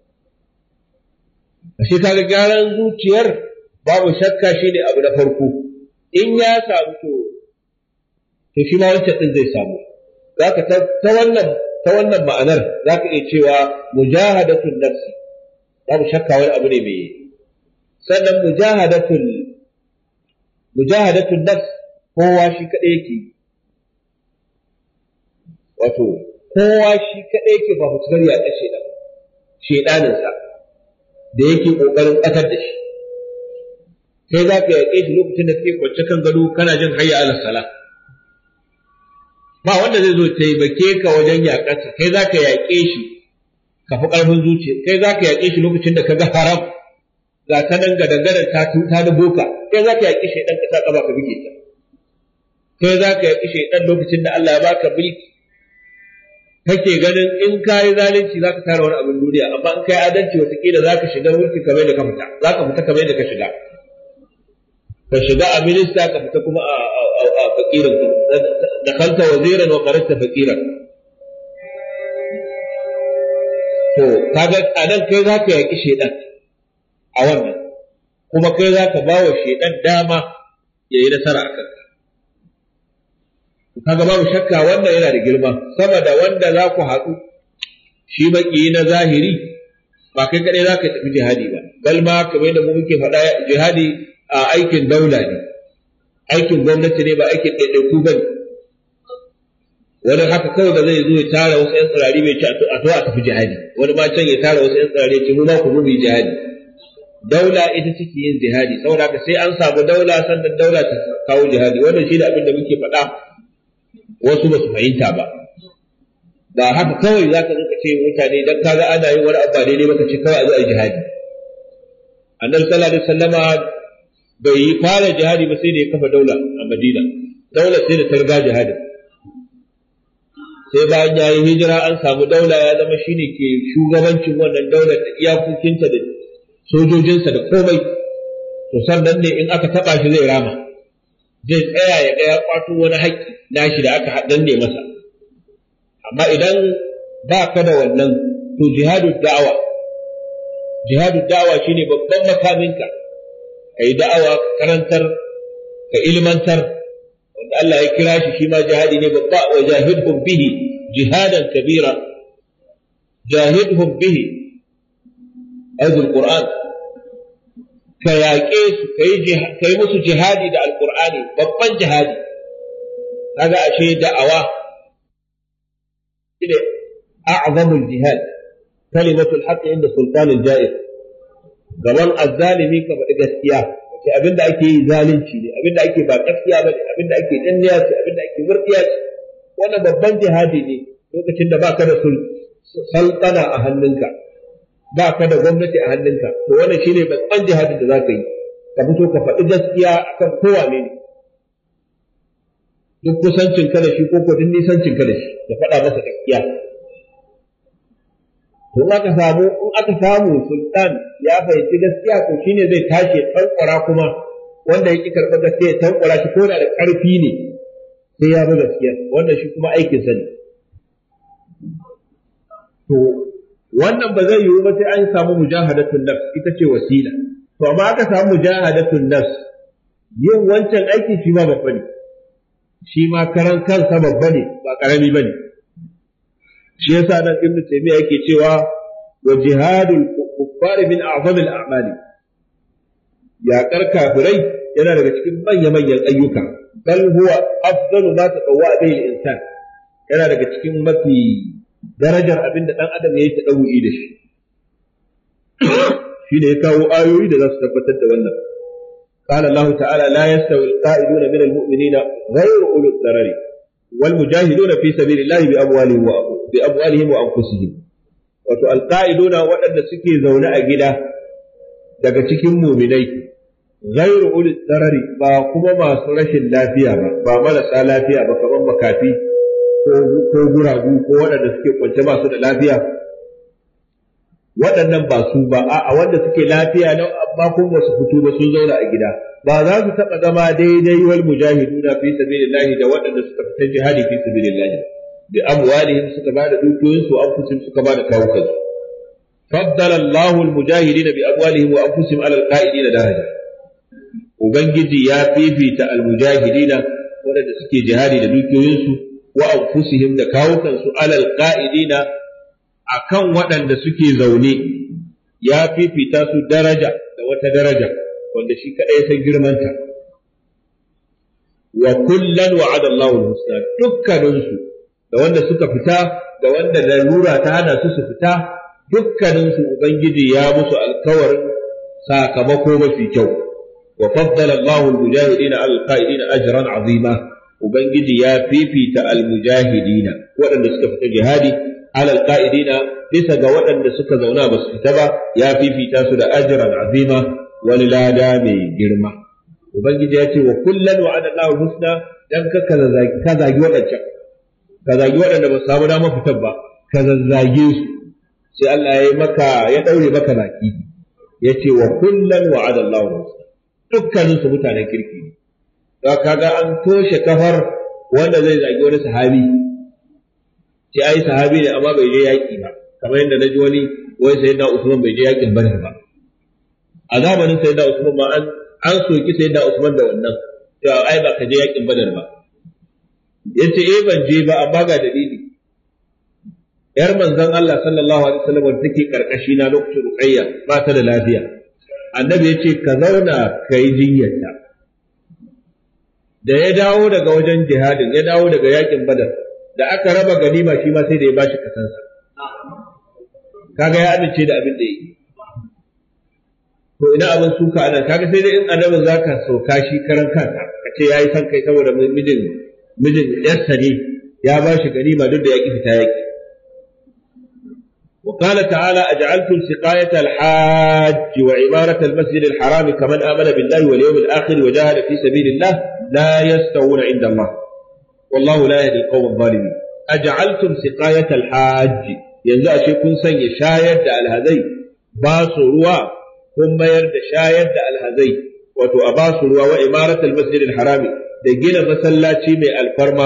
Ashe kaga gyaran zuciyar babu shakka shi ne abu na farko. In ya samu to shi ma wancan ɗin zai samu. Zaka ta wannan ma'anar zaka iya cewa mujahadatun nafsi babu shakka wani abu ne mai. Sannan mujahadatun nafs kowa shi kaɗai yake, wato kowa shi kaɗai yake ba mutunar yaƙa shaidaninsa da yake ƙoƙarin ƙasar da shi. Kai za ka yaƙe shi lokacin da kake kwance kan gado kana jin hayya ala sala. Ba wanda zai zo taimake ka wajen yaƙarsa, kai za ka yaƙe shi ka fi ƙarfin zuciya, kai za ka yaƙe shi lokacin da ka ga haram ga ta nan ga dangaren ta nubo ka, kai za ka yaƙi shaidan ka sa ƙafa ka bige ta. Kai za ka yaƙi shaidan lokacin da Allah ya baka mulki, kake ganin in ka yi zalunci za ka tara wani abin duniya, amma in ka yi adalci wataƙila za ka shiga mulki kamar da ka fita, za ka fita kamar da ka shiga. Ka shiga a minista ka fita kuma a fakirin, da kanta waziran wa karanta fakiran. to kaga anan kai zaka yaki shedan a wannan, kuma kai zaka bawa shedan dama yayi nasara akan ka. Kaga babu shakka wannan yana da girma sama da wanda za ku haɗu shi baki na zahiri ba kai kadai za ka tafi jihadi ba, bal ma kamar yadda mu muke faɗa jihadi a aikin daula ne, aikin gwamnati ne ba aikin ɗaiɗaiku ba ne. Wani haka kawai da zai zo ya tara wasu ‘yan tsirari mai ci a to a tafi jihadi, wani ma can ya tara wasu ‘yan tsirari ya ce mu ma ku zo mu yi jihadi. Daula ita take yin jihadi, saboda haka sai an samu daula sannan daula ta kawo jihadi. Wannan shi ne abin da muke faɗa, wasu ba su fahimta ba. Ba haka kawai za ka ce mutane dan kaga ana yin wani abu daidai baka ce kawai a zo a yi jihadi. Annabi sallallahu alaihi wasallama bai yi fara jihadi ba sai da ya kafa daula a Madina. Daula sai da ta riga jihadi. Sai bayan ya yi hijira an samu daula ya zama shine ke shugabancin wannan daular da iyakokinta da sojojinsa da komai. To sannan ne in aka taba shi zai rama. Zai tsaya ya ga ya kwato wani haƙƙi nashi da aka danne masa. Amma idan ba ka da wannan to jihadud da'awa shine babban makaminka, ka yi da'awa, ka karantar, ka ilmantar, wanda Allah ya kira shi ma jihadi ne babba. Wa jahidhum bihi jihadan kabira, jahidhum bihi ayul qur'an, ka yaƙe su, ka yi musu jihadi da alqur'ani, babban jihadi. Kaga ashe da'awa shine a'zamul jihad, kalimatul haqq inda sultanul ja'ir. Gaban azzalimi ka faɗi gaskiya, ce abinda ake yi zalunci ne, abinda ake ba gaskiya ba ne, abinda ake danniya ce, abinda ake murdiya ce. Wannan babban jihadi ne lokacin da baka da sultana a hannunka, baka da gwamnati a hannunka, to wannan shine babban jihadin da zaka yi, ka fito ka faɗi gaskiya akan kowa ne. Duk kusancin ka da shi ko duk nisancin ka da shi, ka faɗa masa gaskiya. To in aka samu sultan ya fahimci gaskiya, to shine zai tashi ya tankwara kuma wanda yake karɓar gaskiya ya tankwara shi ko da ƙarfi ne sai ya bi gaskiya, wannan shi kuma aikin sa ne. To wannan ba zai yiwu ba sai an samu mujahadatun nafs, ita ce wasila. To amma aka samu mujahadatun nafs, yin wancan aikin shi ma babba ne, shi ma karan kansa babba ne ba karami ba ne. Shi yasa nan Ibn Taymiyyah yake cewa wa jihadul kuffar min a'zamil a'mali, yaƙar kafirai yana daga cikin manya-manyan ayyuka, bal huwa afdalu ma tatawwa bihi al-insan, yana daga cikin mafi darajar abin da dan adam yayi tadawu'i da shi. Shi ne ya kawo ayoyi da za su tabbatar da wannan. قال الله تعالى لا يستوي القائدون من المؤمنين غير أولي الضرر والمجاهدون في سبيل الله بأموالهم وأنفسهم. wato alqa'iduna waɗanda suke zaune a gida daga cikin muminai ghairu ulil darari, ba kuma masu rashin lafiya ba marasa lafiya ba kamar makafi ko guragu ko waɗanda suke kwance ba su da lafiya, waɗannan ba su ba, a wanda suke lafiya na amma kuma su fito ba sun zauna a gida, ba za su taɓa zama daidai wal mujahiduna fi sabilillahi da waɗanda suka fita jihadi fi sabilillahi bi amwalihim, suka ba da dukiyoyinsu, anfusihim suka ba da kawukansu. faddala Allahu al-mujahidina bi amwalihim wa anfusihim ala al-qa'idina daraja. Ubangiji ya fifita al-mujahidina waɗanda suke jihadi da dukiyoyinsu wa anfusihim da kawukansu ala al-qa'idina akan waɗanda suke zaune, ya fifita su daraja da wata daraja wanda shi kaɗai ya san girmanta. Wa kullan wa'ada Allahu al-husna, dukkaninsu da wanda suka fita da wanda lalura ta hana su fita, dukkaninsu Ubangiji ya musu alkawarin sakamako mafi kyau. Wa faddala Allahu al-mujahidina ala al-qa'idina ajran 'azima, Ubangiji ya fifita al-mujahidina waɗanda suka fita jihadi ala al-qa'idina bisa ga waɗanda suka zauna ba su fita ba, ya fifita su da ajran 'azima, wani lada mai girma. Ubangiji ya ce wa kullan wa'ada Allahu husna, dan ka zagi waɗancan, ka zagi waɗanda ba su samu dama fitar ba, ka zazzage su, sai Allah ya ɗaure maka baki, ya ce wa kullan wa'ada Allahu husna, dukkanin su mutanen kirki ne. Za ka ga an toshe kafar wanda zai zagi wani sahabi, sai ai sahabi ne amma bai je yaƙi ba, kamar yadda naji wani wai sayyidina Usman bai je yakin Badr ba a zamanin sayyidina Usman ma an soki sayyidina Usman da wannan cewa ai ba ka je yakin Badr ba yace ban je ba amma ga dalili yar manzon Allah sallallahu alaihi wasallam wanda take karkashi na lokacin Ruqayya ba ta da lafiya annabi yace ka zauna kai jinyarta da ya dawo daga wajen jihadin ya dawo daga yakin Badr da aka raba ganima shi ma sai da ya bashi kasansa kaga ya amince da abin da yi to ina abin suka ana kaga sai dai in annabi zaka soka shi karan kanka kace yayi san kai saboda mijin yarsa ne ya bashi ganima duk da yaki fita yaki وقال تعالى أجعلتم سقاية الحاج وعمارة المسجد الحرام كمن آمن بالله واليوم الآخر وجاهد في سبيل الله لا يستوون عند الله والله لا يهدي القوم الظالمين أجعلتم سقاية الحاج ينزع شيء كن سن شايد على هذي باصروا ثم يرد شايد على هذي وتؤباصروا وإمارة المسجد الحرام دجينا مسلاتي من الفرما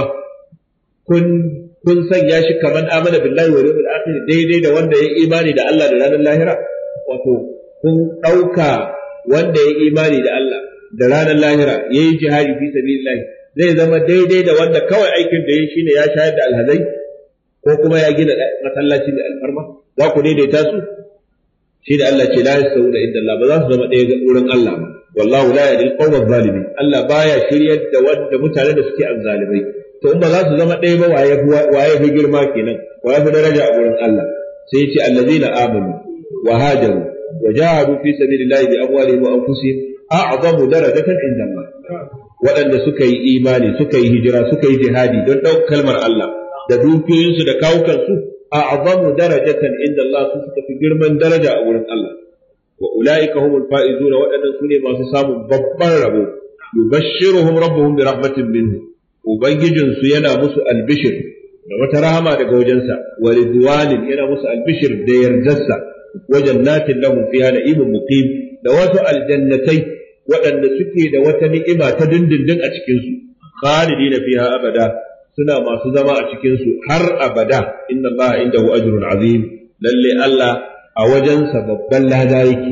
kun sanya shi kaman amana billahi wal yawmil akhir daidai da wanda ya imani da Allah da ranar lahira wato kun dauka wanda ya imani da Allah da ranar lahira yayi jihadi fi sabilillah zai zama daidai da wanda kawai aikin da yake shine ya shayar da alhazai ko kuma ya gina masallaci da alfarma za ku daidaita su shi da Allah ce la yasawuna inda Allah ba za su zama ɗaya ga wurin Allah ba wallahu la yahdi al-qawma adh-dhalimin Allah baya shiryar da wanda mutanen da suke azzalimai to in ba za su zama ɗaya ba waye fi girma kenan waye fi daraja a wurin Allah sai ya ce allazina amanu wa hajaru wa jahadu fi sabilillahi bi amwalihim wa anfusihim a'zamu darajatan inda Allah waɗanda suka yi imani suka yi hijira suka yi jihadi don ɗaukar kalmar Allah da dukiyoyinsu da kawukansu a'zamu darajatan inda Allah su suka fi girman daraja a wurin Allah wa ulaika humul faizuna waɗannan su ne masu samun babban rabo yubashshiruhum rabbuhum bi rahmatin minhu ubangijinsu yana musu albishir da wata rahama daga wajensa wa ridwanin yana musu albishir da yardarsa wa jannatin lahum fiha na'imun muqim da wasu aljannatai waɗanda suke da wata ni'ima ta dindindin a cikin su khalidina fiha abada suna masu zama a cikin su har abada inna allaha indahu ajrun azim lalle Allah a wajensa babban lada yake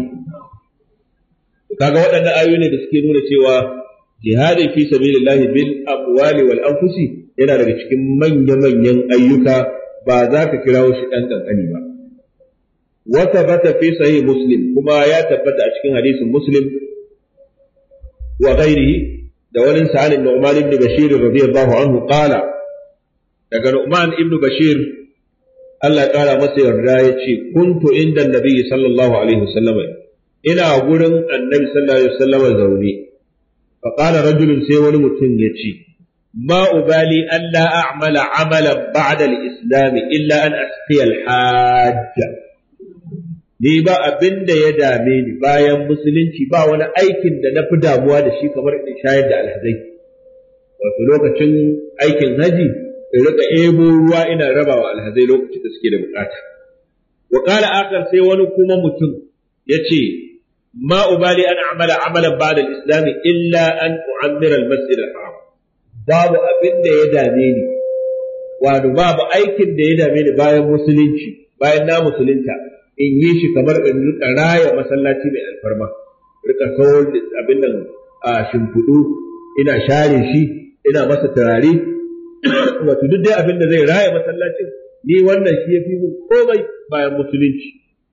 kaga waɗannan ayoyi ne da suke nuna cewa jihadin fi sabilillahi bil amwali wal anfusi yana daga cikin manya-manyan ayyuka ba za ka kirawo shi dan kankani ba wa thabata fi sahih muslim kuma ya tabbata a cikin hadisin muslim wa ghairihi da wani sa'alin Nu'man ibn Bashir radiyallahu anhu qala daga Nu'man ibn Bashir Allah ya kara masa yarda yace kuntu inda annabi sallallahu alaihi wasallam ina gurin annabi sallallahu alaihi wasallam zaune فقال رجل سيولي متن يتي ما أبالي أن لا أعمل عملا بعد الإسلام إلا أن أسقي الحاج ni ba abin da ya dame ni bayan musulunci ba wani aikin da na fi damuwa da shi kamar in shayar da alhazai wato lokacin aikin haji in rika ebo ruwa ina raba wa alhazai lokacin da suke da bukata wa qala akhar sai wani kuma mutum yace ما أبالي أن أعمل عملا بعد الإسلام إلا أن أعمر المسجد الحرام باب أبن دا يداميني وأنه باب أيكن دا يداميني بايا مسلنشي بايا نا مسلنتا إن يشي كمر إن رايا مسلاتي من الفرما ركا سول أبن شنفدو إنا شاري شي إنا مسا تراري وتدد دا أبن دا زي رايا مسلاتي ni wannan shi yafi mun komai bayan musulunci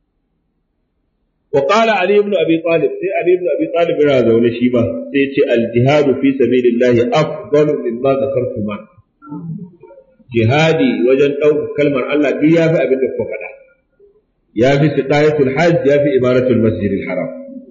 وقال علي بن أبي طالب سي علي بن أبي طالب هذا ولا شيء ما سيتي الجهاد في سبيل الله أفضل مما ذكرتما جهادي وجن أو كلمة الله بيا في أبن الفقدة يا في سقاية الحج يا في إمارة المسجد الحرام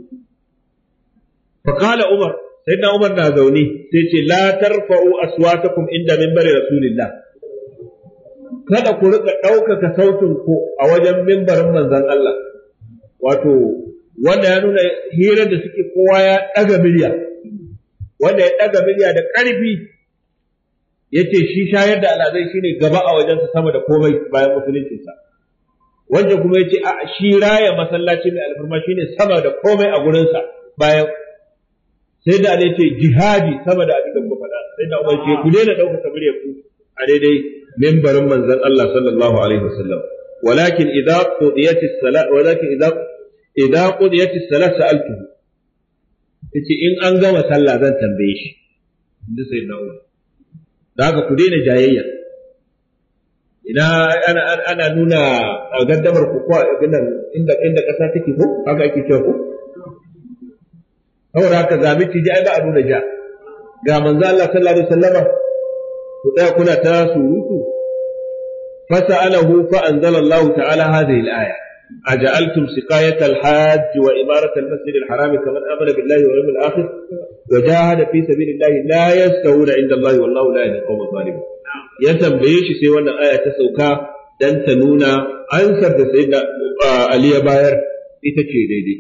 فقال عمر سيدنا عمر نازوني سيتي لا ترفعوا أصواتكم عند منبر رسول الله kada ku rika ɗaukaka sautin ku a wajen mimbarin manzon Allah wato wanda ya nuna hirar da suke kowa ya ɗaga miliya wanda ya ɗaga miliya da ƙarfi ya ce shi shayar da alhazai shi ne gaba a wajensa sama da komai bayan musuluncinsa wanda kuma ya ce a shi raya masallaci mai alfarma shi ne sama da komai a gurinsa bayan sai da ya ce jihadi sama da abin da ku faɗa sai da umar ce ku daina ɗaukaka miliya ku a daidai mimbarin manzon Allah sallallahu alaihi wasallam ولكن إذا قضيت الصلاة سألته yace in an gama sallah zan tambaye shi inda sai na Umar da haka ku daina jayayya ina ana nuna gaddamar ku ko inda kasa take ko haka ake cewa ko saboda haka ga miki ji ai ba a nuna ja ga manzo Allah sallallahu alaihi wasallama ku tsaya kuna ta surutu fasa'alahu fa anzala Allah ta'ala hadhihi al-aya أجعلتم سقاية الحاج وإمارة المسجد الحرام كمن آمن بالله واليوم الآخر وجاهد في سبيل الله لا يستوون عند الله والله لا يهدي القوم الظالمين يتنبيه shi sai wannan aya ta sauka dan ta nuna ansar da sayyidina Ali ya bayar ita ce daidai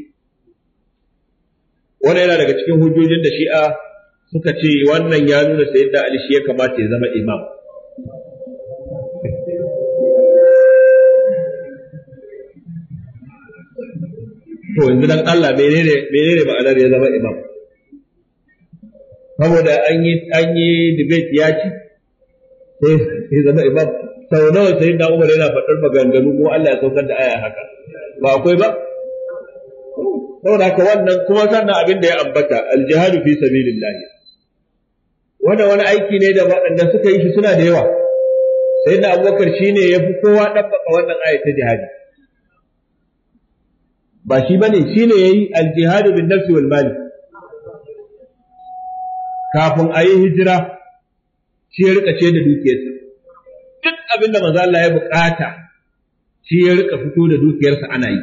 wannan yana daga cikin hujjojin da Shi'a suka ce wannan ya nuna sayyidina Ali shi ya kamata ya zama imam to yanzu dan Allah menene ma'anar ya zama imam saboda an yi debate ya ci sai ya zama imam sau nawa sai da Umar yana faɗar maganganu ko Allah ya saukar da aya haka ba akwai ba saboda haka wannan kuma sannan abin da ya ambata al-jihadu fi sabilillah wannan wani aiki ne da waɗanda suka yi shi suna da yawa sai da Abubakar shine yafi kowa dabbaka wannan aya ta jihadi ba shi bane shine yayi al-jihadu bin nafsi wal mali kafin ayi hijira shi ya rika ce da dukiyarsa duk abinda manzo Allah ya bukata shi ya rika fito da dukiyarsa ana yi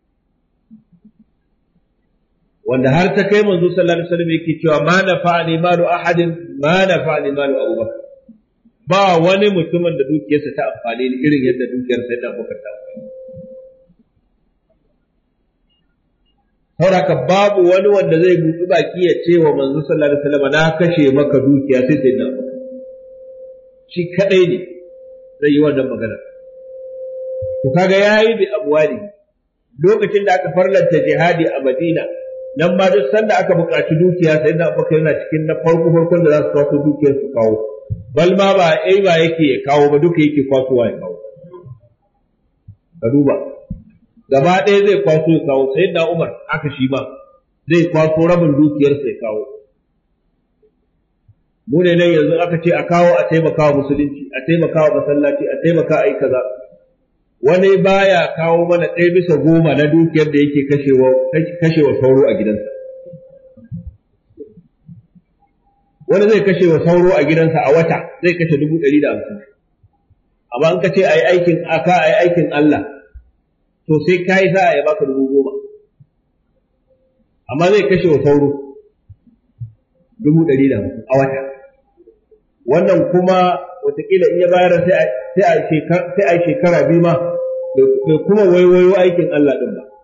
wanda har ta kai manzo sallallahu alaihi wasallam yake cewa ma nafa'ani malu ahadin ma nafa'ani malu Abubakar ba wani mutumin da dukiyarsa ta amfane ni irin yadda dukiyarsa ta Abubakar ta amfane saboda babu wani wanda zai buɗi baki ya ce wa manzo sallallahu alaihi wasallam na kashe maka dukiya sai sai na maka shi kadai ne zai yi wannan magana to kaga yayi bi abwali lokacin da aka farlanta jihadi a Madina nan ma duk sanda aka buƙaci dukiya sai da Abubakar yana cikin na farkon da za su kawo dukiyar su kawo bal ma ba yake ya kawo ba duka yake kwasuwa ya kawo ka duba gaba ɗaya zai kwaso ya kawo sai da Umar aka shi ba zai kwaso rabin dukiyarsa ya kawo mu ne nan yanzu aka ce a kawo a taimaka wa musulunci a taimaka wa masallaci a taimaka a yi kaza wani baya kawo mana 1/10 na dukiyar da yake kashewa sauro a gidansa wani zai kashewa sauro a gidansa a wata zai kashe 150 amma in ka ce a yi aikin Allah to sai ka yi sa'a ya baka 10,000 amma zai kashe wa sauro 150 a wata wannan kuma watakila in ya bayar sai a shekara biyu ma bai kuma waiwayo aikin Allah din ba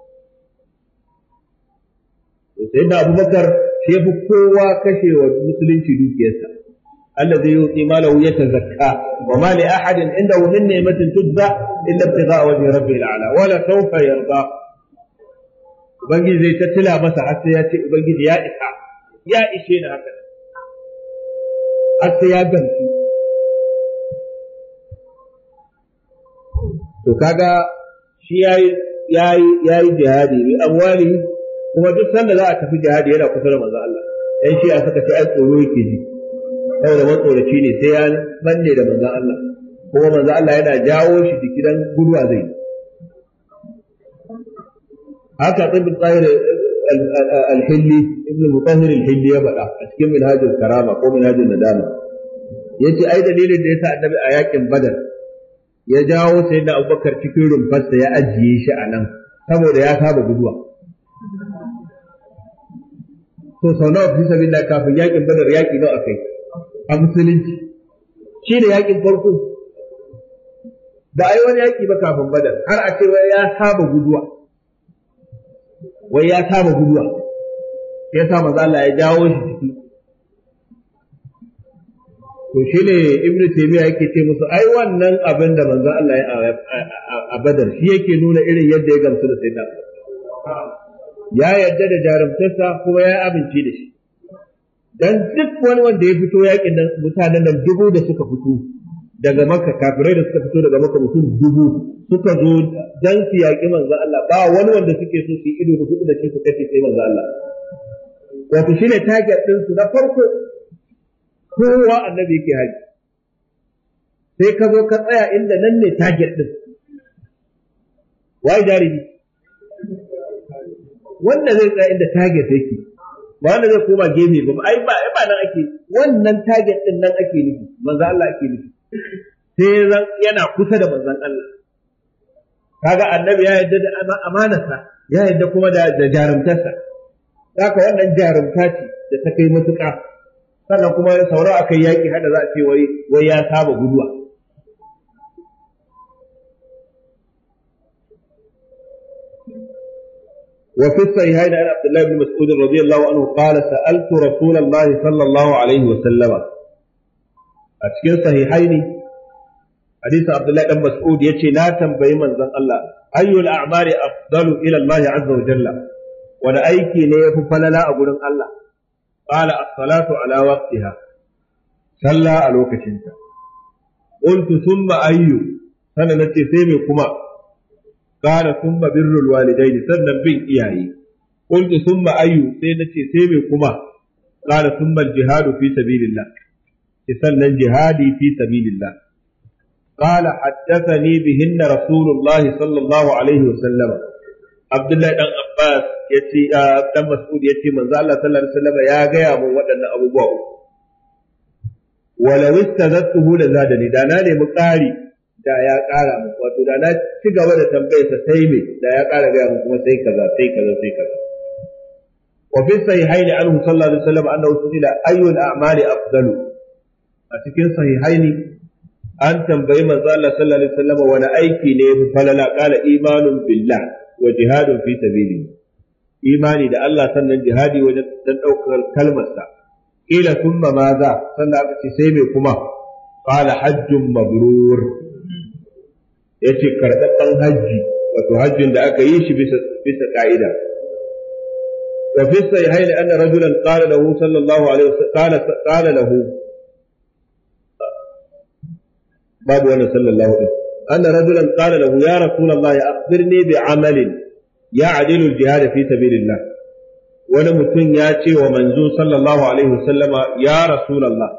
to sai da Abubakar shi ya fi kowa kashe wa musulunci dukiyarsa الذي يؤتي ماله يتزكى وما لأحد عنده من نعمة تجزى إلا ابتغاء وجه ربه الأعلى ولا سوف يرضى ubangiji zai tattala masa har sai ya ce ubangiji ya ishe ni haka har sai ya gamsu to kaga shi yayi jihadi bi amwali kuma duk sanda za a tafi jihadi yana kusa da manzo Allah dan shi a saka ce ai tsoro yake ji saboda matsoraci ne sai ya manne da manzon Allah kuma manzon Allah yana jawo shi jiki dan guduwa zai haka ibn Tahir al-Hilli ibn Mutahhir al-Hilli ya faɗa a cikin Minhajul Karama ko Minhajul Nadama yace ai dalilin da yasa annabi a yakin Badar ya jawo sayyidina Abubakar cikin rumfarsa ya ajiye shi a nan saboda ya saba guduwa to sau nawa fi sabilillah kafin yakin Badar yaki nawa akai a musulunci shi da yakin farko da ai wani yaki ba kafin Badar har a ce ya saba guduwa wai ya saba guduwa sai sa manzo Allah ya jawo shi ciki to shine Ibn Taymiyyah yake ce musu ai wannan abin da manzo Allah ya a Badar shi yake nuna irin yadda ya gamsu da sayyidina ya yarda da jarumtarsa kuma ya amince da shi dan duk wani wanda ya fito yakin nan mutanen nan 1000 da suka fito daga Makka, kafirai da suka fito daga Makka mutum 1000 suka zo dan su yaƙi manzon Allah, ba wani wanda suke so su yi ido da hudu da shi su kace sai manzon Allah. Wato shine target din su na farko, kowa annabi yake haji, sai ka zo ka tsaya inda nan ne target din. Wai jarumi wanda zai tsaya inda target yake, ba wanda zai koma gefe ba. Ai ba nan ake, wannan target din nan ake nufi, manzon Allah ake nufi. Sai zan yana kusa da manzon Allah. Kaga annabi ya yarda da amanarsa, ya yarda kuma da jarumtarsa. Haka wannan jarumta ce da ta kai matuƙa. Sannan kuma saura akai yaki hada za a ce wai ya saba guduwa. وفي الصحيحين عن عبد الله بن مسعود رضي الله عنه قال سألت رسول الله صلى الله عليه وسلم. أتكين صحيحين حديث عبد الله بن مسعود يتي لا تنبئي من ذن الله أي الأعمال أفضل إلى الله عز وجل ولا أيكي ليه فللا أقول الله. قال الصلاة على وقتها، صلى على وقتها. قلت ثم أي سنة نتي سيمي كما؟ قال ثم بر الوالدين سنة بن إياي. قلت ثم أي سنتي سيمي كما؟ قال ثم الجهاد في سبيل الله سنة جهادي في سبيل الله. قال حدثني بهن رسول الله صلى الله عليه وسلم. عبد الله بن عباس yace dan Mas'ud yace manzo Allah sallallahu alaihi wasallam ya gaya mun waɗannan abubuwa uku. Wala wistazatuhu la zadani, da na nemi ƙari da ya ƙara mu, wato da na ci gaba da tambayarsa sai me da ya ƙara gaya mu kuma sai kaza sai kaza sai kaza. Wa fi sahihaini anhu sallallahu alaihi wasallam annahu su'ila ayyul a'mali afdalu. A cikin sahihaini an tambayi manzo Allah sallallahu alaihi wasallam wani aiki ne fi falala, qala imanun billah wa jihadun fi sabilihi. Imani da Allah sannan jihadi wajen dan daukar kalmarsa. Ila thumma maza, sannan aka ce sai me kuma? Qala hajjun mabrur. Yace karɓaɓɓen hajji, wato hajjin da aka yi shi bisa ka'ida. Wa fi sahihaini anna rajulan qala lahu sallallahu alaihi wasallam qala lahu babu wannan sallallahu alaihi anna rajulan qala lahu ya rasulullah akhbirni bi amalin ya'dilu al-jihad fi sabilillah. Wani mutum ya ce wa manzo sallallahu alaihi wasallama ya rasulullah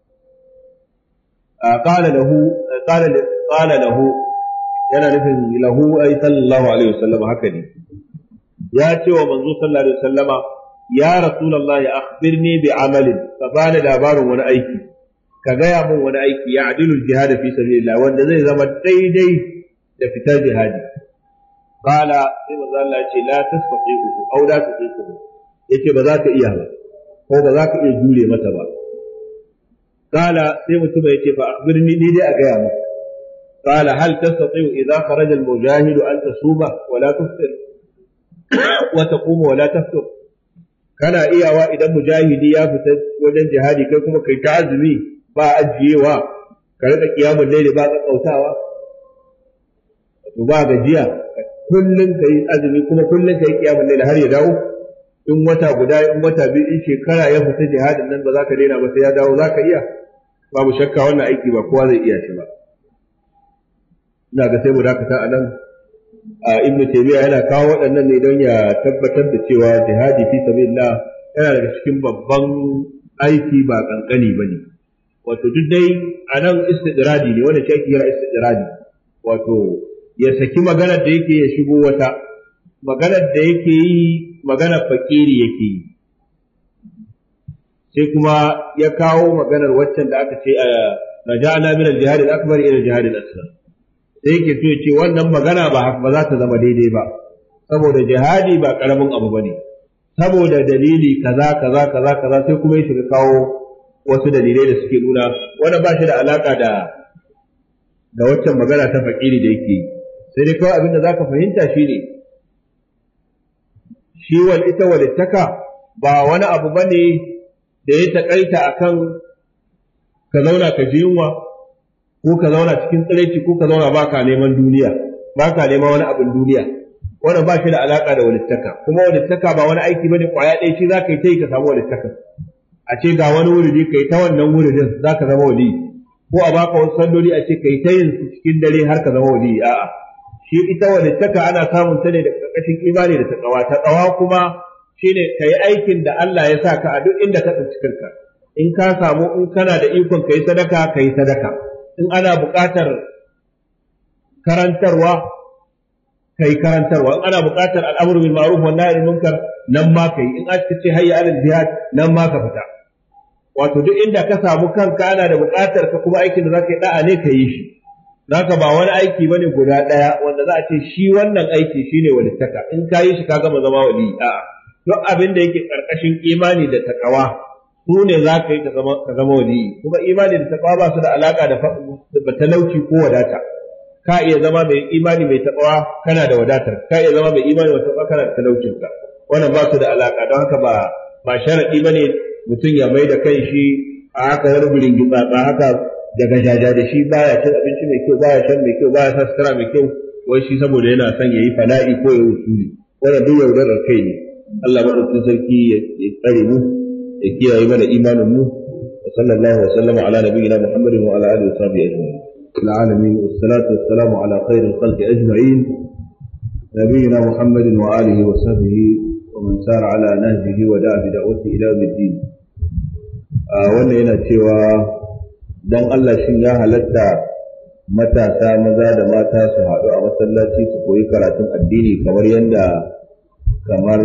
qala lahu yana nufin lahu ay sallallahu alaihi wasallam, haka ne ya ce wa manzo sallallahu alaihi wasallama ya rasulullah akhbirni bi amalin, ka bani labarin wani aiki, ka gaya min wani aiki ya adilul jihad fi sabilillah wanda zai zama daidai da fitar jihadi. Qala sai manzo Allah ya ce la tasfiqu aw la tuqiqu, yace ba za ka iya ba ko ba za ka iya jure mata ba. Qala sai mutum ya ce fa akhbirni ni dai a gaya min. Qala hal tastati'u idha kharaja al-mujahid an tasuma wa la tuftir wa taquma wa la taftir. Kana iyawa idan mujahidi ya fita wajen jihadi kai kuma kai ta azumi ba ajiyewa, ka rika kiyamun laili ba kakkautawa, to ba gajiya, kullum ka yi azumi kuma kullum ka yi kiyamun laili har ya dawo. In wata guda, in wata biyu, in shekara ya fita jihadin nan ba za ka daina ba sai ya dawo, za ka iya? Babu shakka wannan aiki ba kowa zai iya shi ba. Ina ga sai mu dakata a nan. Ibn Taymiyyah yana kawo waɗannan ne don ya tabbatar da cewa jihadi fi sabilillah yana daga cikin babban aiki, ba kankani bane. Wato duk dai a nan istidradi ne, wanda shi kira istidradi, wato ya saki maganar da yake ya shigo wata maganar da yake yi, maganar fakiri yake yi, sai kuma ya kawo maganar waccan da aka ce raja'na min al-jihad al-akbar ila al-jihad al-asghar. Sai yake so ya ce wannan magana ba za ta zama daidai ba, saboda jihadi ba karamin abu bane, saboda dalili kaza kaza kaza kaza, sai kuma ya shiga kawo wasu dalilai da suke nuna wanda ba shi da alaka da waccan magana ta fakiri da yake yi. Sai dai kawai abin da zaka fahimta shine shi ita walittaka ba wani abu bane da ya takaita akan ka zauna ka ji yunwa ko ka zauna cikin tsiraici ko ka zauna baka neman duniya, baka neman wani abin duniya. Wannan ba shi da alaka da walittaka. Kuma walittaka ba wani aiki bane kwaya ɗaya shi zaka yi ka samu walittaka. A ce ga wani wuridi kai ta wannan wuridin zaka zama wali, ko a baka wasu salloli a ce kai ta yin su cikin dare har ka zama wali. A'a, shi ita walittaka ana samun ta ne da ƙarƙashin imani da taqwa kuma shine kai aikin da Allah ya sa ka a duk inda ka tsinci kanka. In ka samu, in kana da ikon kai sadaka, in ana buƙatar karantarwa kai karantarwa, in ana buƙatar al'amru bil ma'ruf wan nahy anil munkar nan ma kai, in aka ce hayya alal jihad nan ma ka fita. Wato duk inda ka samu kanka ana da buƙatar ka kuma aikin da zaka yi da'a ne ka yi shi. Zaka ba wani aiki bane guda ɗaya wanda za a ce shi wannan aiki shine walittaka, in ka yi shi ka gama zama wali. A'a, duk abin da yake ƙarƙashin imani da takawa su ne za ka yi ka zama wali. Kuma imani da takawa ba su da alaƙa da talauci ko wadata. Ka iya zama mai imani mai takawa kana da wadatar, ka iya zama mai imani mai takawa kana da talaucinka. Wannan ba su da alaƙa, don haka ba sharaɗi bane mutum ya mai da kan shi a haka wani gurin gitsatsa haka daga jaja da shi baya cin abinci mai kyau, baya shan mai kyau, baya sa sutura mai kyau, wai shi saboda yana son ya yi fana'i ko ya wusuli. Wannan duk yaudarar kai ne. Allah maɗaukin sarki ya tsare mu, ya kiyaye mana imanin mu. Wa sallallahu wa sallama ala nabiyyina Muhammadin wa ala alihi wa sahbihi ajma'in. Alamin, wassalatu wassalamu ala khairil khalqi ajma'in. Nabiyyina Muhammadin wa alihi wa sahbihi wa man sara ala nahjihi wa da'a bi da'wati ila yawmiddin. Wannan yana cewa dan Allah shin ya halatta matasa maza da mata su haɗu a masallaci su koyi karatun addini kamar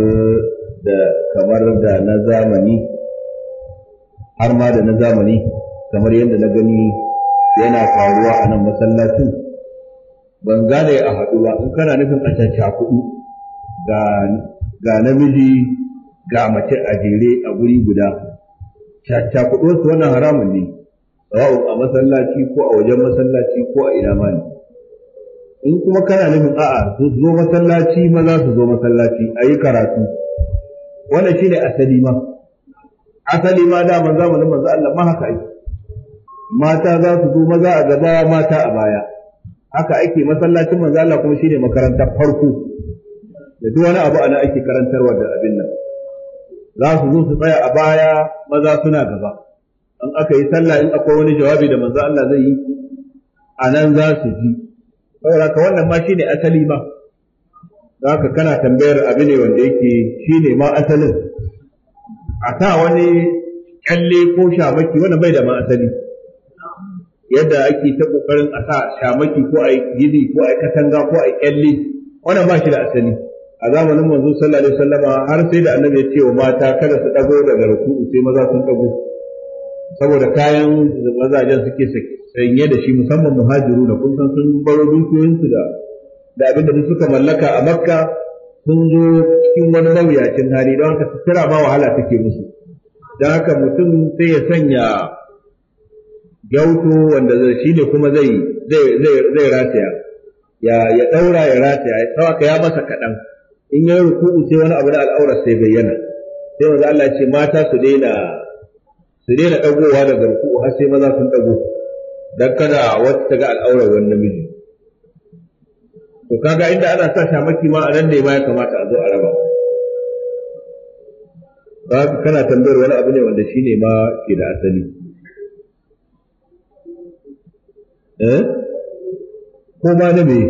da na zamani, har ma da na zamani, kamar yadda na gani yana faruwa a nan masallacin. Ban gane a haɗu ba, in kana nufin a caccakuɗu ga namiji ga mace a jere a guri guda, caccakuɗuwarsu wannan haramun ne, sawa'un a masallaci ko a wajen masallaci ko a ina ma ne. In kuma kana nufin a'a su zo masallaci maza su zo masallaci a yi karatu, wannan shine asali ma daman zamanin manzo Allah ma haka ake, mata za su zo maza a gaba mata a baya, haka ake. Masallacin manzo Allah kuma shine makarantar farko da duk wani abu ana ake karantarwa da abin nan. Za su zo su tsaya a baya, maza suna gaba. An aka yi sallah, in akwai wani jawabi da manzo Allah zai yi a nan za su ji. Saboda haka wannan ma shine asali ma. Haka kana tambayar abu ne wanda yake shine ma asalin. A sa wani kyalle ko shamaki wannan bai da ma asali. Yadda ake ta kokarin a sa shamaki ko a yi gini ko a yi katanga ko a yi kyalle, wannan ba shi da asali. A zamanin manzo sallallahu alaihi wasallama har sai da annabi ya ce wa mata kada su dago daga ruku'u sai maza sun dago, saboda kayan da mazajen suke sanye da shi, musamman muhajiru da kun san sun baro dukiyoyinsu da abin da suka mallaka a Makka, sun zo cikin wani mawuyacin hali, don haka sutura ma wahala take musu. Don haka mutum sai ya sanya gyauto wanda shi ne kuma zai rataya, ya daura ya rataya, ya tsawaka ya masa kaɗan. In ya ruku'u sai wani abu na al'aurar sai bayyana, sai manzo Allah ya ce mata su daina dagowa daga ruku'u har sai maza sun dago, dan kada wata ta ga al'aurar wani namiji. To kaga inda ana sa shamaki ma a nan ne ma ya kamata a zo a raba. Ba kana tambayar wani abu ne wanda shine ma ke da asali. Ko ma na me?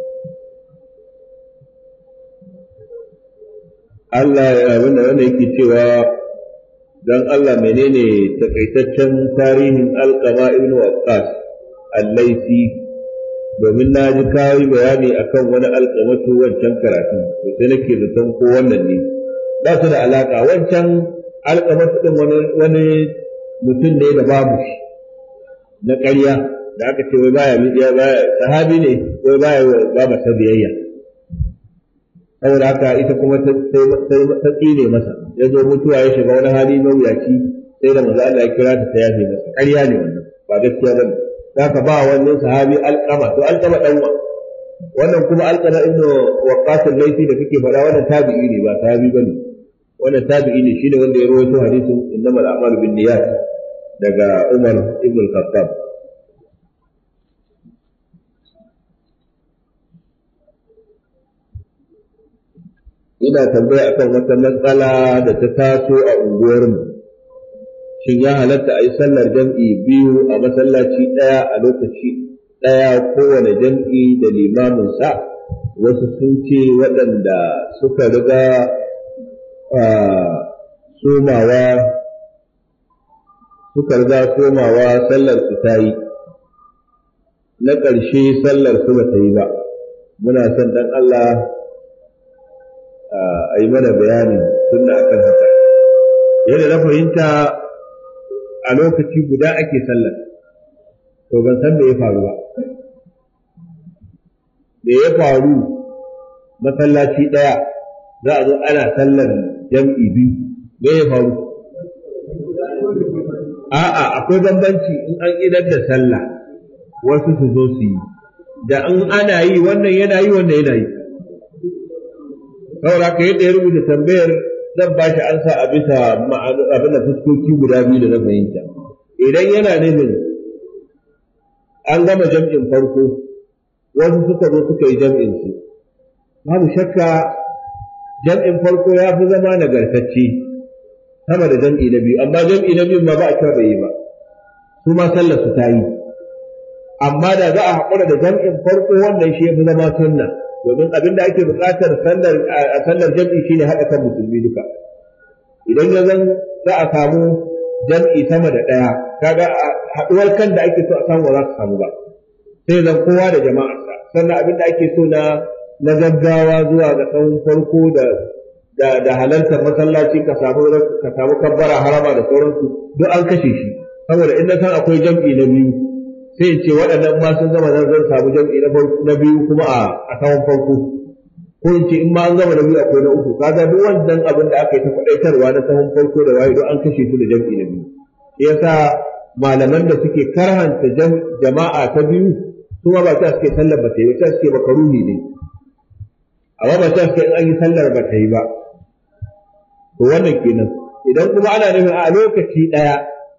Allah ya wanda yake cewa dan Allah menene takaitaccen tarihin Alqama ibn Waqqas al-Laythi, domin na ji kawai bayani akan wani alƙamatu wancan karatu, to sai nake zaton ko wannan ne. Ba su da alaka. Wancan alƙamatu din wani mutum ne da babu shi na ƙarya da aka ce wai baya sahabi ne, wai baya ba masa biyayya. Saboda haka ita kuma ta tsine masa, ya zo mutuwa ya shiga wani hali mawuyaci, sai da manzo Allah ya kira ta yafe masa. Ƙarya ne wannan, ba gaskiya bane. Zaka ba wannan sahabi Alqama, to Alqama dan wannan kuma Alqama ibn Waqqas al-Laythi da kake faɗa, wannan tabi'i ne ba sahabi bane. Wannan tabi'i ne, shine wanda ya rawaito hadisin innamal a'malu binniyat daga Umar ibn al-Khattab. Ina tambaya akan wata matsala da ta taso a unguwarmu, shin ya halatta a yi sallar jam'i biyu a masallaci ɗaya a lokaci ɗaya kowane jam'i da limamin sa? Wasu sun ce waɗanda suka riga somawa sallar su ta yi, na ƙarshe sallar su ba ta yi ba. Muna son dan Allah a yi mana bayanin sunna akan haka. Yadda na fahimta a lokaci guda ake sallar, to ban san me ya faru ba. Me ya faru masallaci ɗaya za a zo ana sallar jam'i biyu, me ya faru? A'a, akwai bambanci in an idar da sallah wasu su zo su yi, da in ana yi wannan yana yi wannan yana yi. Saboda haka yadda ya rubuta tambayar zan ba shi ansa a bisa abin da fuskoki guda biyu da na fahimta. Idan yana nufin an gama jam'in farko wasu suka zo suka yi jam'in su, babu shakka jam'in farko ya fi zama nagartacce sama da jam'i na biyu, amma jam'i na biyu ma ba a cewa bai yi ba, su ma sallar su ta yi. Amma da za a haƙura da jam'in farko wannan shi ya fi zama sunna, domin abin da ake buƙatar a sallar jam'i shi ne haɗa kan musulmi duka. Idan ya zan za a samu jam'i sama da ɗaya, kaga haɗuwar kan da ake so a samu ba za ka samu ba, sai zan kowa da jama'arsa. Sannan abin da ake so na gaggawa zuwa ga tsawon farko da halartar masallaci ka samu kabbara harama da sauransu duk an kashe shi, saboda in na san akwai jam'i na biyu sai in ce waɗannan ma sun zama zan samu jam'i na biyu kuma a tsawon farko, ko in ce in ma an gama na biyu akwai na uku. Kaga duk wannan abin da aka yi ta faɗaitarwa na tsawon farko da waye duk an kashe su da jam'i na biyu. Shi yasa malaman da suke karhanta jama'a ta biyu su ma ba ta suke sallar ba ta yi, ta suke makaruhi ne, amma ba ta suke in an yi sallar ba ta yi ba. To wannan kenan. Idan kuma ana nufin a lokaci ɗaya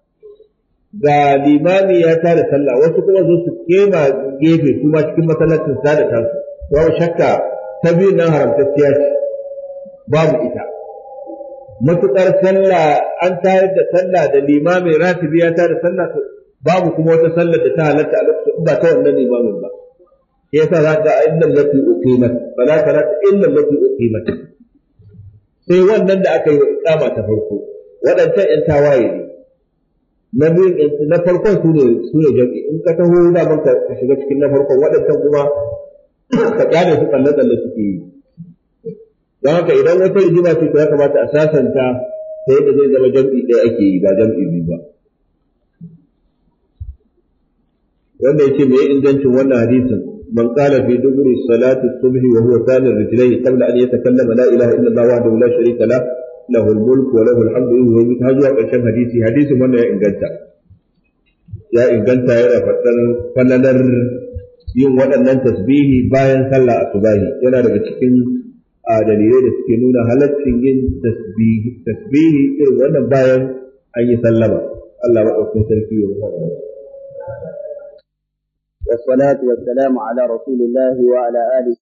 ga limami ya tada sallah wasu kuma zo su kema gefe kuma cikin masallacin su tada tasu, babu shakka ta biyun nan haramtacciya ce, babu ita. Matuƙar sallah an tayar da sallah da limami ratibi ya tada sallah, babu kuma wata sallar da ta halatta a lokacin ba ta wannan limamin ba. Shi yasa za ka ga illa allati uqimat fala salata illa allati uqimat, sai wannan da aka yi wa iqama ta farko. Waɗancan ƴan tawaye ne, na biyun na farkon su ne jam'i. In ka taho da man ka shiga cikin na farkon, waɗancan kuma ka kyale su tsalle suke yi. Don haka idan wata rigima ce ya kamata a sasanta ta yadda zai zama jam'i ɗaya ake yi ba jam'i biyu ba. Wanda yake me ingancin wannan hadisin, man qala fi duburi salati subhi wa huwa thani rijlayhi qabla an yatakallama la ilaha illa Allah wahdahu la sharika lahu له الملك وله الحمد وهو يتهجى ƙarshen hadisin wannan ya inganta yana faɗar falalar yin waɗannan tasbihi bayan sallah asubahi. Yana daga cikin dalilai da suke nuna halaccin yin tasbihi irin wannan bayan an yi sallama. Allah maɗaukakin sarki ya rufa. والصلاة والسلام على رسول الله وعلى آله